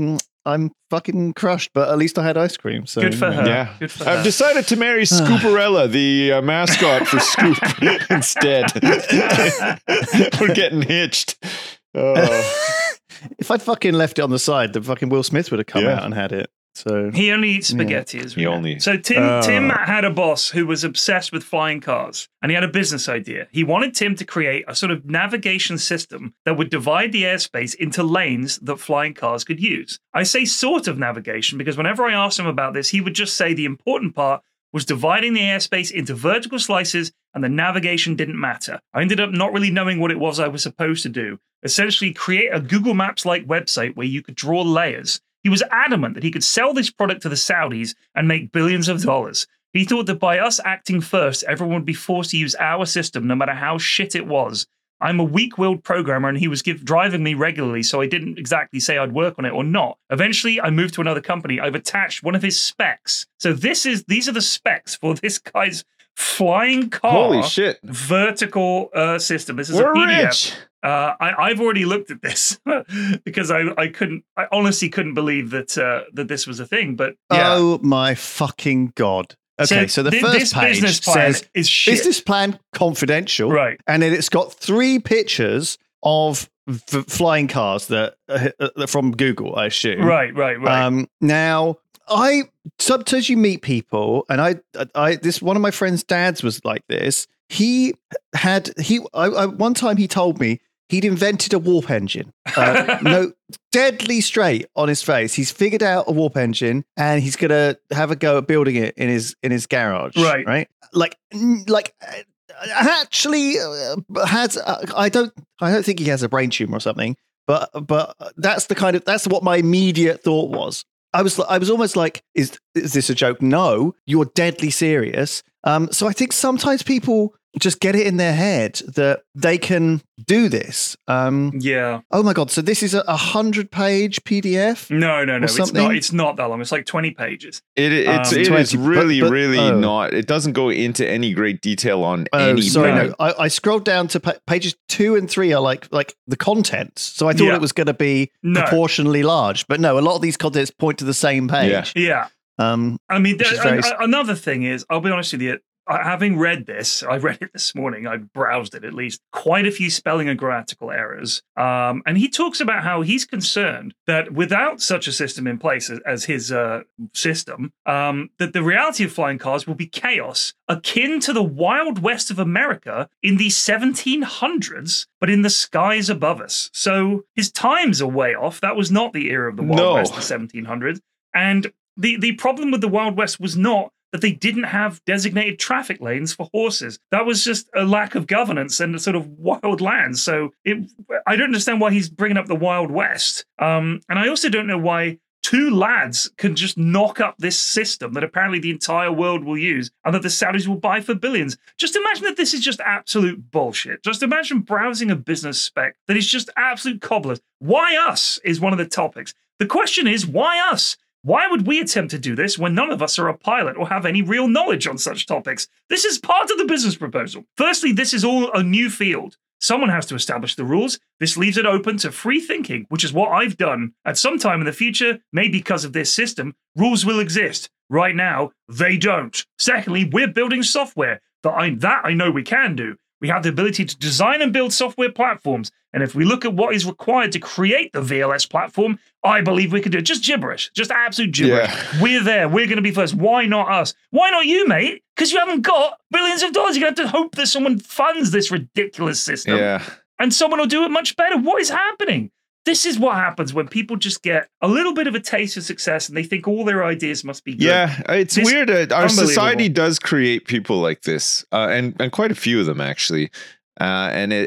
I'm fucking crushed. But at least I had ice cream. So Good for her. Yeah. Good for I've her. decided to marry Scooperella, the mascot for Scoop, instead. We're getting hitched. If I'd fucking left it on the side, the fucking Will Smith would have come Yeah. out and had it. So He only eats spaghetti as He well. only- So Tim had a boss who was obsessed with flying cars, and he had a business idea. He wanted Tim to create a sort of navigation system that would divide the airspace into lanes that flying cars could use. I say sort of navigation because whenever I asked him about this, he would just say the important part was dividing the airspace into vertical slices and the navigation didn't matter. I ended up not really knowing what it was I was supposed to do. Essentially create a Google Maps-like website where you could draw layers. He was adamant that he could sell this product to the Saudis and make billions of dollars. He thought that by us acting first, everyone would be forced to use our system no matter how shit it was. I'm a weak-willed programmer and he was driving me regularly, so I didn't exactly say I'd work on it or not. Eventually, I moved to another company. I've attached one of his specs. So these are the specs for this guy's flying car Holy shit. vertical system. This is We're a PDF. rich. I've already looked at this because I honestly couldn't believe that that this was a thing. But yeah. Oh my fucking God. Okay, so the first this page business plan says is shit. business plan confidential. Right. And then it's got 3 pictures of flying cars that from Google, I assume. Right. Now, sometimes you meet people, and I this one of my friend's dads was like this. One time he told me he'd invented a warp engine. No, deadly straight on his face. He's figured out a warp engine, and he's gonna have a go at building it in his garage. Right. Like actually has. I don't think he has a brain tumor or something. But that's what my immediate thought was. I was almost like, is this a joke? No, you're deadly serious. So I think sometimes people just get it in their head that they can do this. Yeah. Oh my God. So this is a 100-page PDF? No. something? It's not that long. It's like 20 pages. It is 20, really, but- really oh. not. It doesn't go into any great detail on Oh, any. sorry. No. No, I scrolled down to pages 2 and 3 are like the contents. So I thought Yeah. it was going to be No. proportionally large, but no, a lot of these contents point to the same page. Yeah. I mean, Which is very- another thing is, I'll be honest with you, having read this, I read it this morning, I browsed it at least, quite a few spelling and grammatical errors. And he talks about how he's concerned that without such a system in place as his system, that the reality of flying cars will be chaos, akin to the Wild West of America in the 1700s, but in the skies above us. So his times are way off. That was not the era of the Wild No. West, the 1700s. And the problem with the Wild West was not that they didn't have designated traffic lanes for horses. That was just a lack of governance and a sort of wild land. So I don't understand why he's bringing up the Wild West. And I also don't know why 2 lads can just knock up this system that apparently the entire world will use and that the Saudis will buy for billions. Just imagine that this is just absolute bullshit. Just imagine browsing a business spec that is just absolute cobblers. Why us is one of the topics. The question is, why us? Why would we attempt to do this when none of us are a pilot or have any real knowledge on such topics? This is part of the business proposal. Firstly, this is all a new field. Someone has to establish the rules. This leaves it open to free thinking, which is what I've done. At some time in the future, maybe because of this system, rules will exist. Right now, they don't. Secondly, we're building software that I know we can do. We have the ability to design and build software platforms. And if we look at what is required to create the VLS platform, I believe we can do it. Just gibberish. Just absolute gibberish. Yeah. We're there. We're going to be first. Why not us? Why not you, mate? Because you haven't got billions of dollars. You're going to have to hope that someone funds this ridiculous system. Yeah. And someone will do it much better. What is happening? This is what happens when people just get a little bit of a taste of success and they think all their ideas must be good. Yeah, it's This- weird. Our unbelievable. society does create people like this, and quite a few of them actually. And it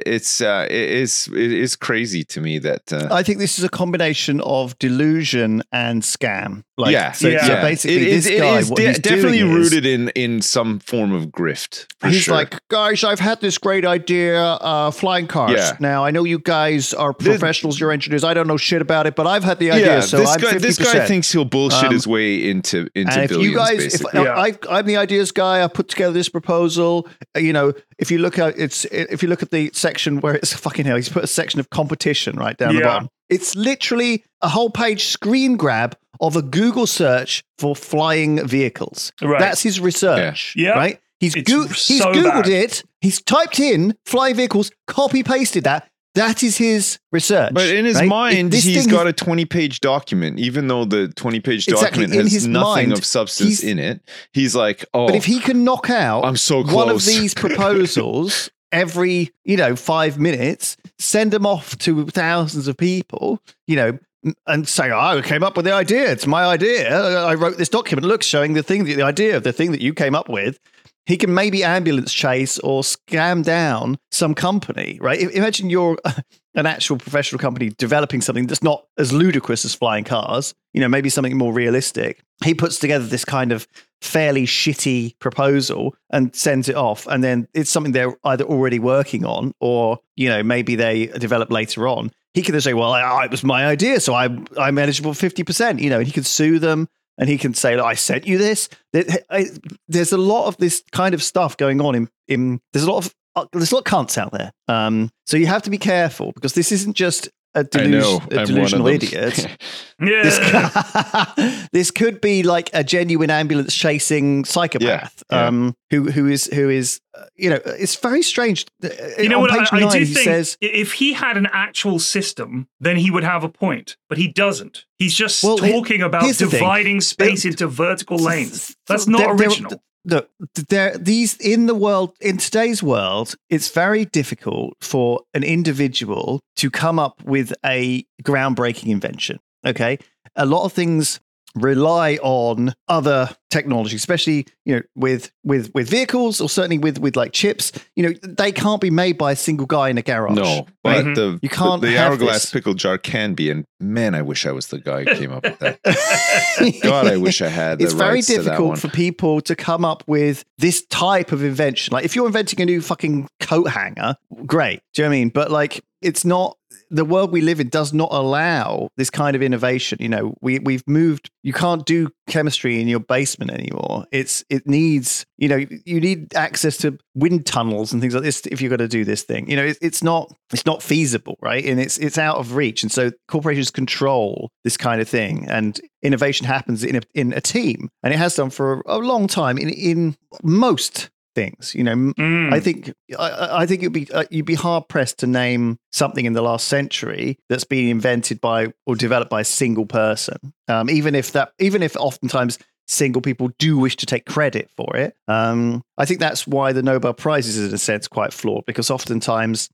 is crazy to me that I think this is a combination of delusion and scam. So basically, this guy, what he's definitely doing is, rooted in some form of grift. For he's sure. like, guys, I've had this great idea, flying cars. Yeah. Now I know you guys are professionals, you're engineers. I don't know shit about it, but I've had the idea. So I'm 50%. this guy thinks he'll bullshit his way into And if billions. you guys, basically. I'm the ideas guy. I put together this proposal. If you look at the section where it's fucking hell, he's put a section of competition right down the bottom. It's literally a whole page screen grab of a Google search for flying vehicles. Right. That's his research. Yeah. Right? He's It's He's so Googled bad. it. He's typed in flying vehicles, copy pasted that. That is his research. But in his right? mind, This he's thing got a 20-page document, even though the 20-page Exactly, document in has his nothing mind, of substance he's- in it. He's like, oh, But if he can knock out I'm so one of close. these proposals every, 5 minutes, send them off to thousands of people, and say, I came up with the idea. It's my idea. I wrote this document. Look, showing the idea of the thing that you came up with. He can maybe ambulance chase or scam down some company, right? Imagine you're an actual professional company developing something that's not as ludicrous as flying cars, maybe something more realistic. He puts together this kind of fairly shitty proposal and sends it off. And then it's something they're either already working on or, maybe they develop later on. He could say, well, it was my idea, so I'm eligible for 50%, and he could sue them. And he can say, I sent you this. There's a lot of this kind of stuff going on there's a lot of cunts out there. So you have to be careful because this isn't just a delusional idiot. Yeah. This could be like a genuine ambulance chasing psychopath. Who is it's very strange. You know On what? page I 9, do he think says, if he had an actual system, then he would have a point. But he doesn't. He's just Well, talking about here's the thing. dividing space into vertical lanes. That's not original. Look, in today's world, it's very difficult for an individual to come up with a groundbreaking invention. Okay, a lot of things rely on other technology, especially with vehicles or certainly with like chips. They can't be made by a single guy in a garage. no, but Mhm. You can't the have hourglass this. pickle jar can be. And man, I wish I was the guy who came up with that. God, I wish I had the It's very rights to that difficult one. for people to come up with this type of invention. Like if you're inventing a new fucking coat hanger, great. Do you know what I mean? But like, it's not, the world we live in does not allow this kind of innovation. We've moved, you can't do chemistry in your basement anymore. It needs, you need access to wind tunnels and things like this if you're going to do this thing. It's not feasible, right? And it's out of reach. And so corporations control this kind of thing, and innovation happens in a team, and it has done for a long time in most things. I think you'd be hard pressed to name something in the last century that's been invented by or developed by a single person. Even if oftentimes single people do wish to take credit for it. I think that's why the Nobel Prize is in a sense quite flawed, because oftentimes,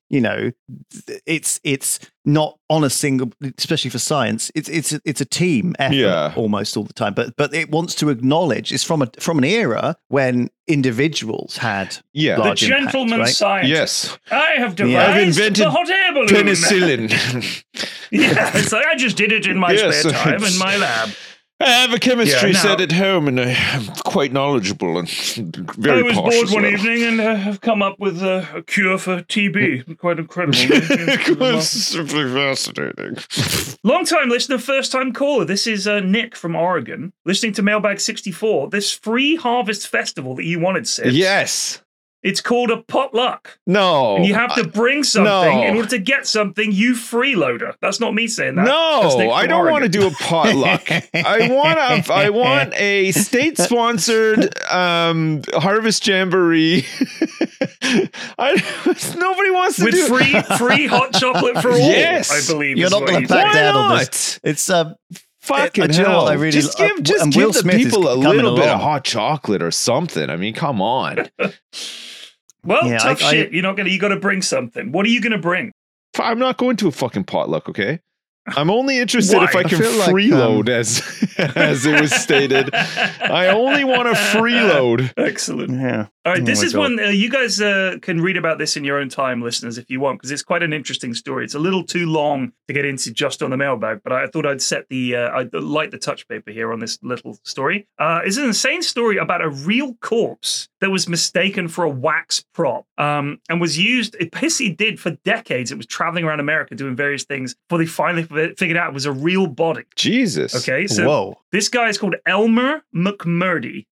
it's not on a single, especially for science, it's a team effort almost all the time. But it wants to acknowledge it's from an era when individuals had The large impact, gentleman right? scientist. Yes. I have I've devised invented the hot air balloon. Penicillin. Yeah, it's like I just did it in my Yes, spare time it's- in my lab. I have a chemistry Yeah, now- set at home, and I'm quite knowledgeable and very I was posh bored as one well. evening and have come up with a cure for TB. Quite incredible. It was simply fascinating. Long time listener, first time caller. This is Nick from Oregon, listening to Mailbag 64. This free harvest festival that you wanted, Sid. Yes. It's called a potluck. No. And you have to bring something no. in order to get something, you freeloader. That's not me saying that. That's Nick No, from I don't want to Oregon. do a potluck. I want a state-sponsored harvest jamboree. Nobody wants to With do free hot chocolate for all, Yes. I believe. You're is not what going you to back Why down on not? this. It's Fucking do you know hell! what I really- just give, and Will the Smith is people a coming little bit of along. hot chocolate or something. I mean, come on. Well, Yeah, tough I- shit. You got to bring something. What are you going to bring? I'm not going to a fucking potluck, okay? I'm only interested Why? if I can feel like, freeload, as it was stated. I only want to freeload. Excellent. yeah. All right, Oh this my is God. one you guys can read about this in your own time, listeners, if you want, because it's quite an interesting story. It's a little too long to get into just on the mailbag, but I thought I'd set I'd light the touch paper here on this little story. It's an insane story about a real corpse that was mistaken for a wax prop and was used. It basically did for decades. It was traveling around America doing various things before they finally figured out it was a real body. Jesus. Okay, so Whoa. this guy is called Elmer McCurdy.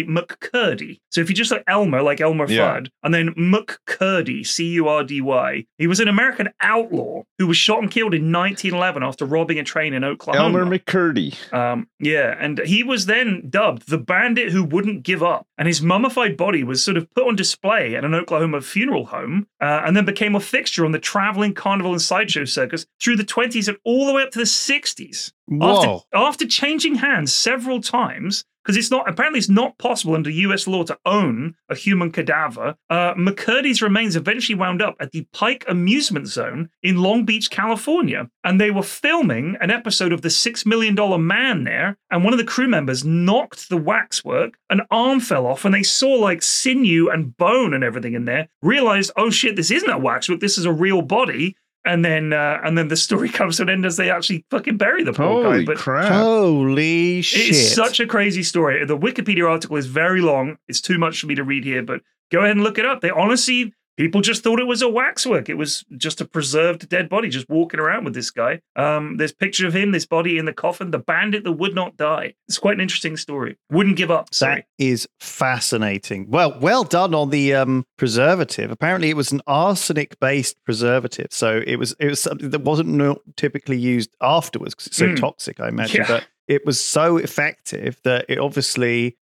So if you just like Elmer Yeah. Fudd, and then McCurdy, C-U-R-D-Y, he was an American outlaw who was shot and killed in 1911 after robbing a train in Oklahoma. Elmer McCurdy. Yeah, and he was then dubbed the bandit who wouldn't give up. And his mummified body was sort of put on display at an Oklahoma funeral home and then became a fixture on the traveling carnival and sideshow circus through the 20s and all the way up to the 60s. Whoa. After changing hands several times, because it's not possible under US law to own a human cadaver, McCurdy's remains eventually wound up at the Pike Amusement Zone in Long Beach, California. And they were filming an episode of The $6 Million Man there, and one of the crew members knocked the waxwork, an arm fell off, and they saw like sinew and bone and everything in there, realized, oh shit, this isn't a waxwork, this is a real body. And then the story comes to an end as they actually fucking bury the poor guy. Holy But crap. Holy shit. it's such a crazy story. The Wikipedia article is very long. It's too much for me to read here, but go ahead and look it up. They honestly, people just thought it was a waxwork. It was just a preserved dead body just walking around with this guy. There's a picture of him, this body in the coffin, the bandit that would not die. It's quite an interesting story. Wouldn't give up. Sorry. That is fascinating. Well done on the preservative. Apparently, it was an arsenic-based preservative, so it was something that wasn't typically used afterwards because it's so toxic, I imagine. Yeah. But it was so effective that it obviously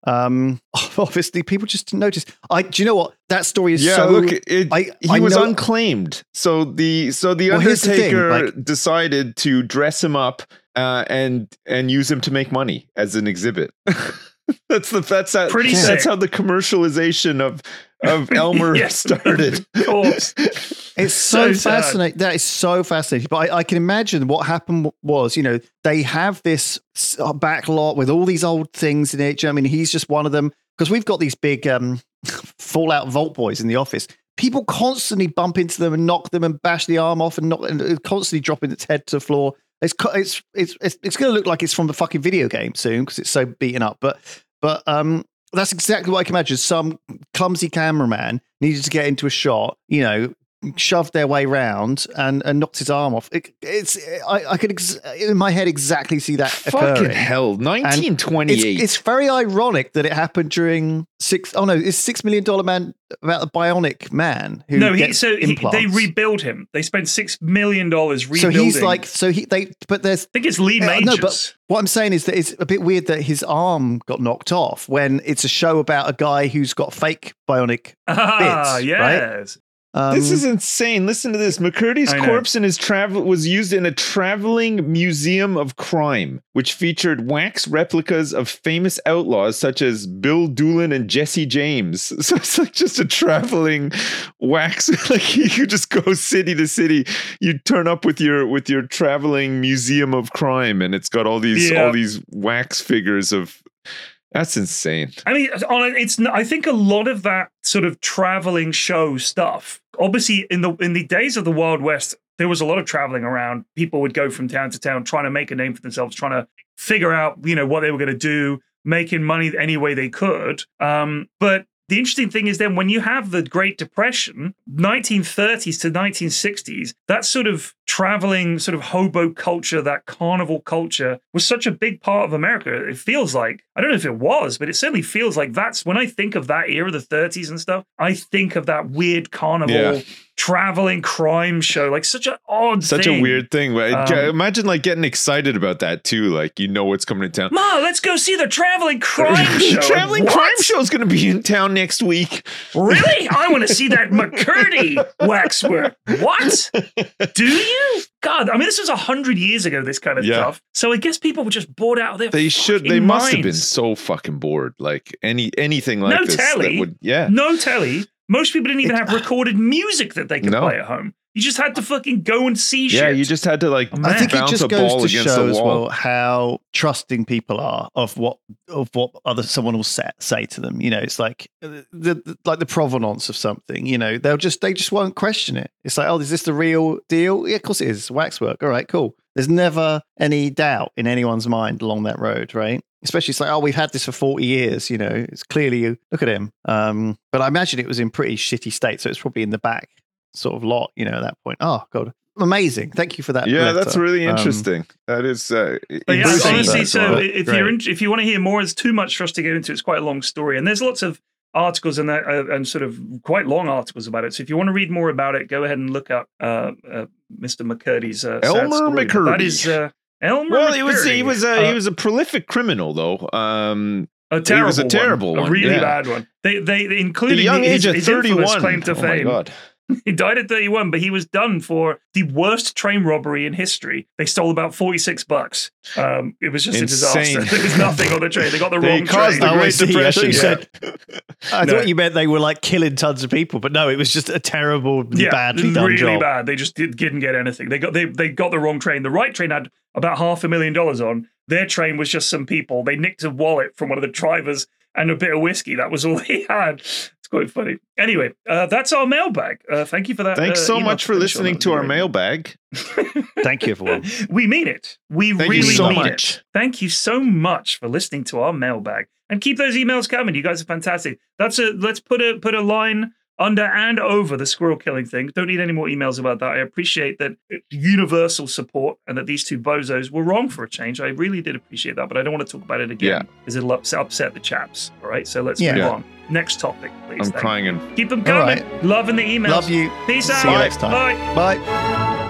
people just didn't notice. Do you know what that story is? Yeah, so, look, I he was know- unclaimed. So the Well, here's the thing, Undertaker decided to dress him up and use him to make money as an exhibit. That's how the commercialization of Elmer Yes, started. Of course. It's so sad. fascinating. That is so fascinating. But I can imagine what happened was, they have this back lot with all these old things in it. I mean, he's just one of them because we've got these big Fallout Vault boys in the office. People constantly bump into them and knock them and bash the arm off and constantly dropping its head to the floor. It's going to look like it's from the fucking video game soon because it's so beaten up. But that's exactly what I can imagine. Some clumsy cameraman needed to get into a shot, shoved their way round and knocked his arm off. I could in my head exactly see that Fucking occurring. hell, 1928. It's very ironic that it happened during it's $6 Million Man about the bionic man who gets implants. They rebuild him. They spent $6 million rebuilding. So he's like, but there's. I think it's Lee Majors. No, but what I'm saying is that it's a bit weird that his arm got knocked off when it's a show about a guy who's got fake bionic bits. Yes. Right? This is insane. Listen to this. McCurdy's I know. corpse in his was used in a traveling museum of crime, which featured wax replicas of famous outlaws such as Bill Doolin and Jesse James. So it's like just a traveling wax. Like you just go city to city. You turn up with your traveling museum of crime, and it's got all these wax figures of. That's insane. I mean, I think a lot of that sort of traveling show stuff. Obviously, in the days of the Wild West, there was a lot of traveling around. People would go from town to town, trying to make a name for themselves, trying to figure out, what they were going to do, making money any way they could. But the interesting thing is then when you have the Great Depression, 1930s to 1960s, that sort of traveling sort of hobo culture, that carnival culture was such a big part of America. It feels like, I don't know if it was, but it certainly feels like that's when I think of that era, the 30s and stuff, I think of that weird carnival traveling crime show, like such an odd Such thing. a weird thing. Imagine like getting excited about that too. Like, what's coming to town. Ma, let's go see the traveling crime show. Traveling What? crime show is going to be in town next week. Really? I want to see that McCurdy waxwork. What? Do you? God, I mean, this was 100 years ago, this kind of stuff. So I guess people were just bored out of their They must have been minds. so fucking bored. Like anything like No this. telly. No telly. Most people didn't even have recorded music that they could play at home. You just had to fucking go and see shit. Yeah, you just had to like I think it bounce just a goes ball to against show the as wall. well how trusting people are of what someone will say to them. It's like the provenance of something. They just won't question it. It's like, oh, is this the real deal? Yeah, of course it is. Waxwork. All right, cool. There's never any doubt in anyone's mind along that road, right? Especially it's like, oh, we've had this for 40 years. It's clearly look at him. But I imagine it was in pretty shitty state, so it's probably in the back sort of lot, at that point. Oh God, amazing. Thank you for that. Yeah, letter. that's really interesting. That is. But yeah, interesting. honestly, That's so right. if you want to hear more, it's too much for us to get into. It's quite a long story, and there's lots of articles and that and sort of quite long articles about it. So if you want to read more about it, go ahead and look up Mr. McCurdy's sad Elmer story. But McCurdy. That is Elmer. Well, McCurdy. he was a prolific criminal, though. A terrible, was a terrible one, a really yeah. bad one. They included the young age of his infamous 31. claim to Oh my fame. God. He died at 31, but he was done for the worst train robbery in history. They stole about $46. It was just Insane. a disaster. There was nothing on the train. They got the They wrong caused train. the Great I see. I thought you Depression. said. I No. thought you meant they were like killing tons of people, but no, it was just a terrible, badly done really job. bad. They just didn't get anything. They got the wrong train. The right train had about $500,000 on. Their train was just some people. They nicked a wallet from one of the drivers and a bit of whiskey. That was all they had. It's quite funny. Anyway, that's our mailbag. Thank you for that. Thanks so email much for finish on listening that. to our mailbag. Thank you, everyone. We mean it. We Thank you really so mean much. it. Thank you so much for listening to our mailbag. And keep those emails coming. You guys are fantastic. Let's put a line under and over the squirrel killing thing. Don't need any more emails about that. I appreciate that universal support and that these two bozos were wrong for a change. I really did appreciate that, but I don't want to talk about it again because it'll upset the chaps. All right, so let's move Yeah. on. Next topic, please. I'm Thank crying you. and Keep them coming. right. Loving the emails. Love you. Peace out. See you next time. Bye. Bye.